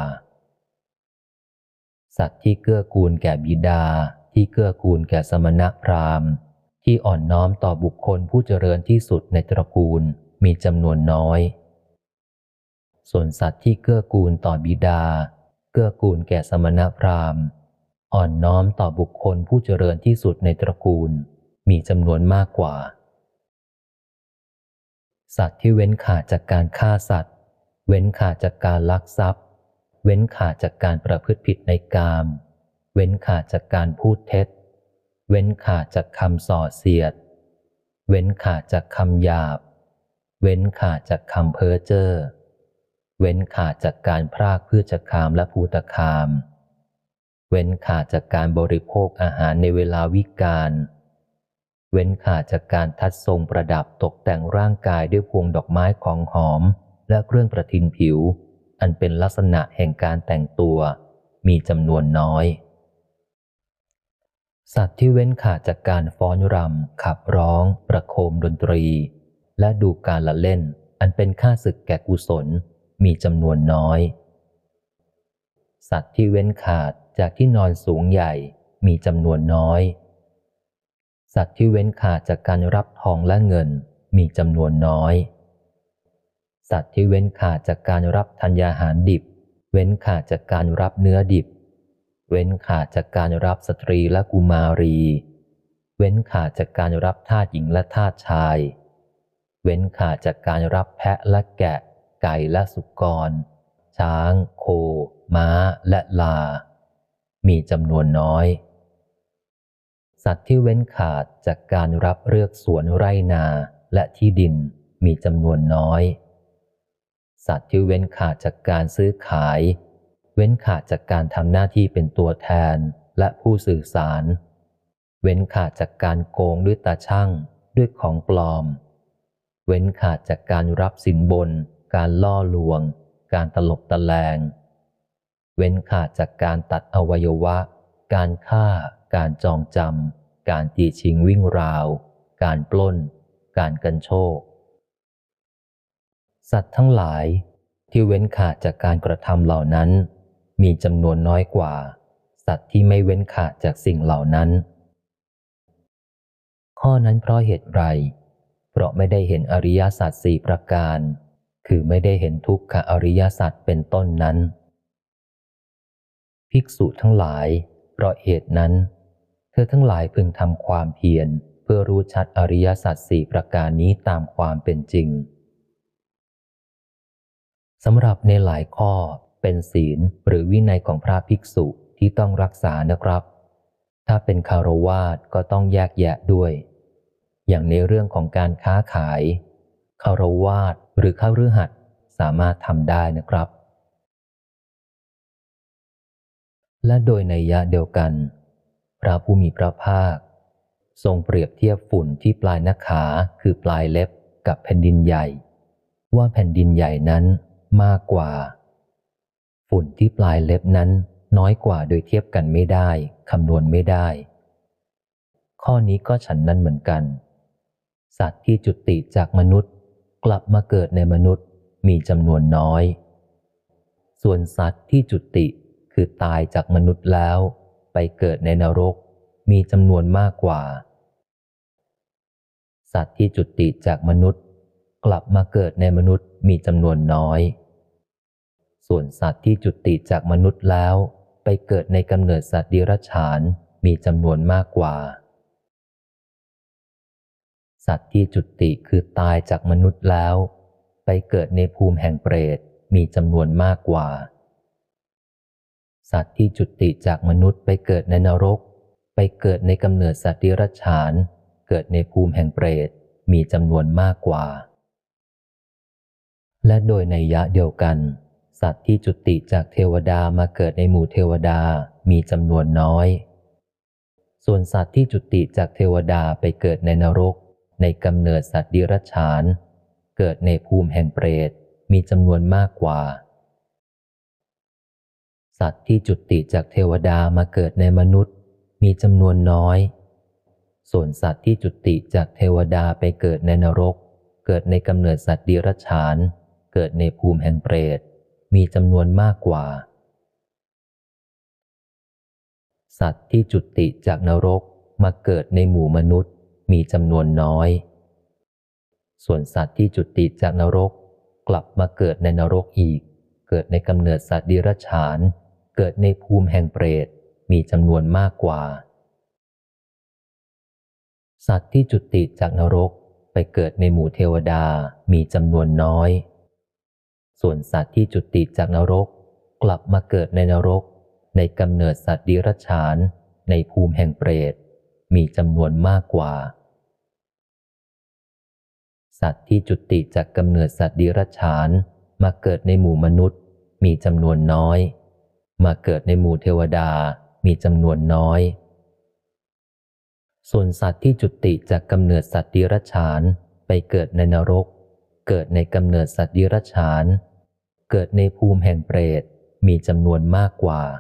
Speaker 1: สัตว์ที่เกื้อกูลแก่บิดาที่เกื้อกูลแก่สมณพราหมณ์ที่อ่อนน้อมต่อบุคคลผู้เจริญที่สุดในตระกูลมีจำนวนน้อยส่วนสัตว์ที่เกื้อกูลต่อบิดาเกื้อกูลแก่สมณพราหมณ์อ่อนน้อมต่อบุคคลผู้เจริญที่สุดในตระกูลมีจำนวนมากกว่าสัตว์ที่เว้นขาดจากการฆ่าสัตว์เว้นขาดจากการลักทรัพย์เว้นขาดจากการประพฤติผิดในกามเว้นขาดจากการพูดเท็จเว้นขาดจากคำส่อเสียดเว้นขาดจากคำหยาบเว้นขาดจากคำเพ้อเจ้อเว้นขาดจากการพรากพืชคามและภูตคามเว้นขาดจากการบริโภคอาหารในเวลาวิกาลเว้นขาดจากการทัดทรงประดับตกแต่งร่างกายด้วยพวงดอกไม้ของหอมและเครื่องประทินผิวอันเป็นลักษณะแห่งการแต่งตัวมีจำนวนน้อยสัตว์ที่เว้นขาดจากการฟ้อนรำขับร้องประโคมดนตรีและดูการละเล่นอันเป็นค่าศึกแก่กุศลมีจำนวนน้อยสัตว์ที่เว้นขาดจากที่นอนสูงใหญ่มีจำนวนน้อยสัตว์ที่เว้นขาดจากการรับทองและเงินมีจำนวนน้อยสัตว์ที่เว้นขาดจากการรับธัญญาหารดิบเว้นขาดจากการรับเนื้อดิบเว้นขาดจากการรับสตรีและกุมารีเว้นขาดจากการรับทาสหญิงและทาสชายเว้นขาดจากการรับแพะและแกะไก่และสุกรช้างโคม้าและลามีจำนวนน้อยสัตว์ที่เว้นขาดจากการรับเลือกสวนไร่นาและที่ดินมีจำนวนน้อยสัตว์ที่เว้นขาดจากการซื้อขายเว้นขาดจากการทำหน้าที่เป็นตัวแทนและผู้สื่อสารเว้นขาดจากการโกงด้วยตาชั่งด้วยของปลอมเว้นขาดจากการรับสินบนการล่อลวงการตลบตะแลงเว้นขาดจากการตัดอวัยวะการฆ่าการจองจำการตีชิงวิ่งราวการปล้นการกันโชคสัตว์ทั้งหลายที่เว้นขาดจากการกระทำเหล่านั้นมีจำนวนน้อยกว่าสัตว์ที่ไม่เว้นขาดจากสิ่งเหล่านั้นข้อนั้นเพราะเหตุไรเพราะไม่ได้เห็นอริยสัจสี่ประการคือไม่ได้เห็นทุกขอริยสัจเป็นต้นนั้นภิกษุทั้งหลายเพราะเหตุนั้นเธอทั้งหลายพึงทำความเพียรเพื่อรู้ชัดอริยสัจสี่ประการนี้ตามความเป็นจริงสำหรับในหลายข้อเป็นศีลหรือวินัยของพระภิกษุที่ต้องรักษานะครับถ้าเป็นคฤหัสถ์ก็ต้องแยกแยะด้วยอย่างในเรื่องของการค้าขายคฤหัสถ์หรือคฤหัสถ์สามารถทำได้นะครับและโดยนัยยะเดียวกันพระผู้มีพระภาคทรงเปรียบเทียบฝุ่นที่ปลายนขาคือปลายเล็บกับแผ่นดินใหญ่ว่าแผ่นดินใหญ่นั้นมากกว่าฝุ่นที่ปลายเล็บนั้นน้อยกว่าโดยเทียบกันไม่ได้คำนวณไม่ได้ข้อนี้ก็ฉันนั้นเหมือนกันสัตว์ที่จุติจากมนุษย์กลับมาเกิดในมนุษย์มีจำนวนน้อยส่วนสัตว์ที่จุติคือตายจากมนุษย์แล้วไปเกิดในนรกมีจำนวนมากกว่าสัตว์ที่จุติจากมนุษย์กลับมาเกิดในมนุษย์มีจำนวนน้อยส่วนสัตว์ที่จุติจากมนุษย์แล้วไปเกิดในกำเนิดสัตว์เดรัจฉานมีจำนวนมากกว่าสัตว์ที่จุติคือตายจากมนุษย์แล้วไปเกิดในภูมิแห่งเปรตมีจำนวนมากกว่าสัตว์ที่จุติจากมนุษย์ไปเกิดในนรกไปเกิดในกำเนิดสัตว์เดรัจฉานเกิดในภูมิแห่งเปรตมีจำนวนมากกว่าและโดยนัยยะเดียวกันสัตว์ที่จุติจากเทวดามาเกิดในหมู่เทวดามีจำนวนน้อยส่วนสัตว์ที่จุติจากเทวดาไปเกิดในนรกในกำเนิดสัตว์เดรัจฉานเกิดในภูมิแห่งเปรตมีจำนวนมากกว่าสัตว์ที่จุติจากเทวดามาเกิดในมนุษย์มีจำนวนน้อยส่วนสัตว์ที่จุติจากเทวดาไปเกิดในนรกเกิดในกำเนิดสัตว์เดรัจฉานเกิดในภูมิแห่งเปรตมีจำนวนมากกว่าสัตว์ที่จุติจากนรกมาเกิดในหมู่มนุษย์มีจำนวนน้อยส่วนสัตว์ที่จุติจากนรกกลับมาเกิดในนรกอีกเกิดในกำเนิดสัตว์เดรัจฉานเกิดในภูมิแห่งเปรตมีจำนวนมากกว่าสัตว์ที่จุติจากนรกไปเกิดในหมู่เทวดามีจำนวนน้อยส่วนสัตว์ที่จุติจากนรกกลับมาเกิดในนรกในกำเนิดสัตว์เดรัจฉานในภูมิแห่งเปรตมีจำนวนมากกว่าสัตว์ที่จุติจากกำเนิดสัตว์เดรัจฉานมาเกิดในหมู่มนุษย์มีจำนวนน้อยมาเกิดในหมู่เทวดามีจำนวนน้อยส่วนสัตว์ที่จุติจากกำเนิดสัตว์เดรัจฉานไปเกิดในนรกเกิดในกำเนิดสัตว์เดรัจฉานเกิดในภูมิแห่งเปรตมีจำนวนมากกว่า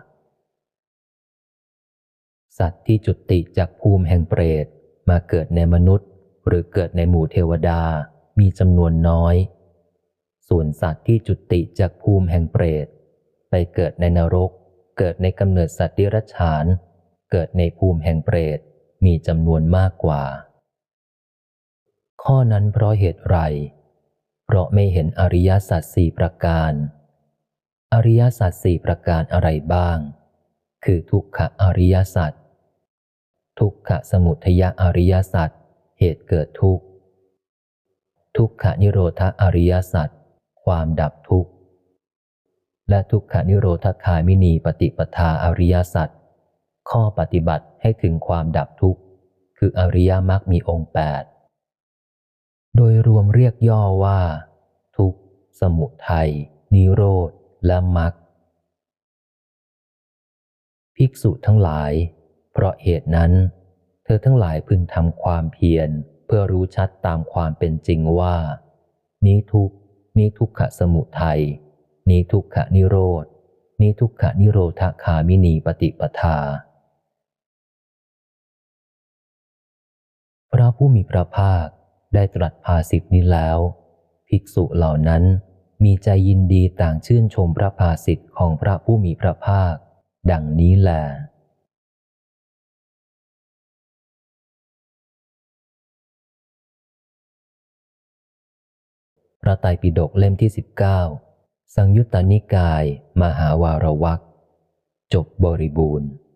Speaker 1: สัตว์ที่จุติจากภูมิแห่งเปรตมาเกิดในมนุษย์หรือเกิดในหมู่เทวดามีจำนวนน้อยส่วนสัตว์ที่จุติจากภูมิแห่งเปรตไปเกิดในนรกเกิดในกำเนิดสัตว์เดรัจฉานเกิดในภูมิแห่งเปรตมีจำนวนมากกว่า ข้อนั้นเพราะเหตุไรเพราะไม่เห็นอริยสัจสี่ประการอริยสัจสี่ประการอะไรบ้างคือทุกขอริยสัจทุกขสมุทัยอริยสัจเหตุเกิดทุกข์ทุกขนิโรธอริยสัจความดับทุกข์และทุกขนิโรธคามินีปฏิปทาอริยสัจข้อปฏิบัติให้ถึงความดับทุกข์คืออริยมรรคมีองค์แปดโดยรวมเรียกย่อว่าทุกข์สมุทัยนิโรธและมรรคภิกษุทั้งหลายเพราะเหตุนั้นเธอทั้งหลายพึงทำความเพียรเพื่อรู้ชัดตามความเป็นจริงว่านี้ทุกข์นี้ทุกขสมุทัยนี้ทุกขนิโรธนี้ทุกขนิโรธคามินีปฏิปทาพระผู้มีพระภาคได้ตรัสภาษิตนี้แล้วภิกษุเหล่านั้นมีใจยินดีต่างชื่นชมพระภาษิตของพระผู้มีพระภาคดังนี้แลพระไตรปิฎกเล่มที่สิบเก้าสังยุตตนิกายมหาวารวรรคจบบริบูรณ์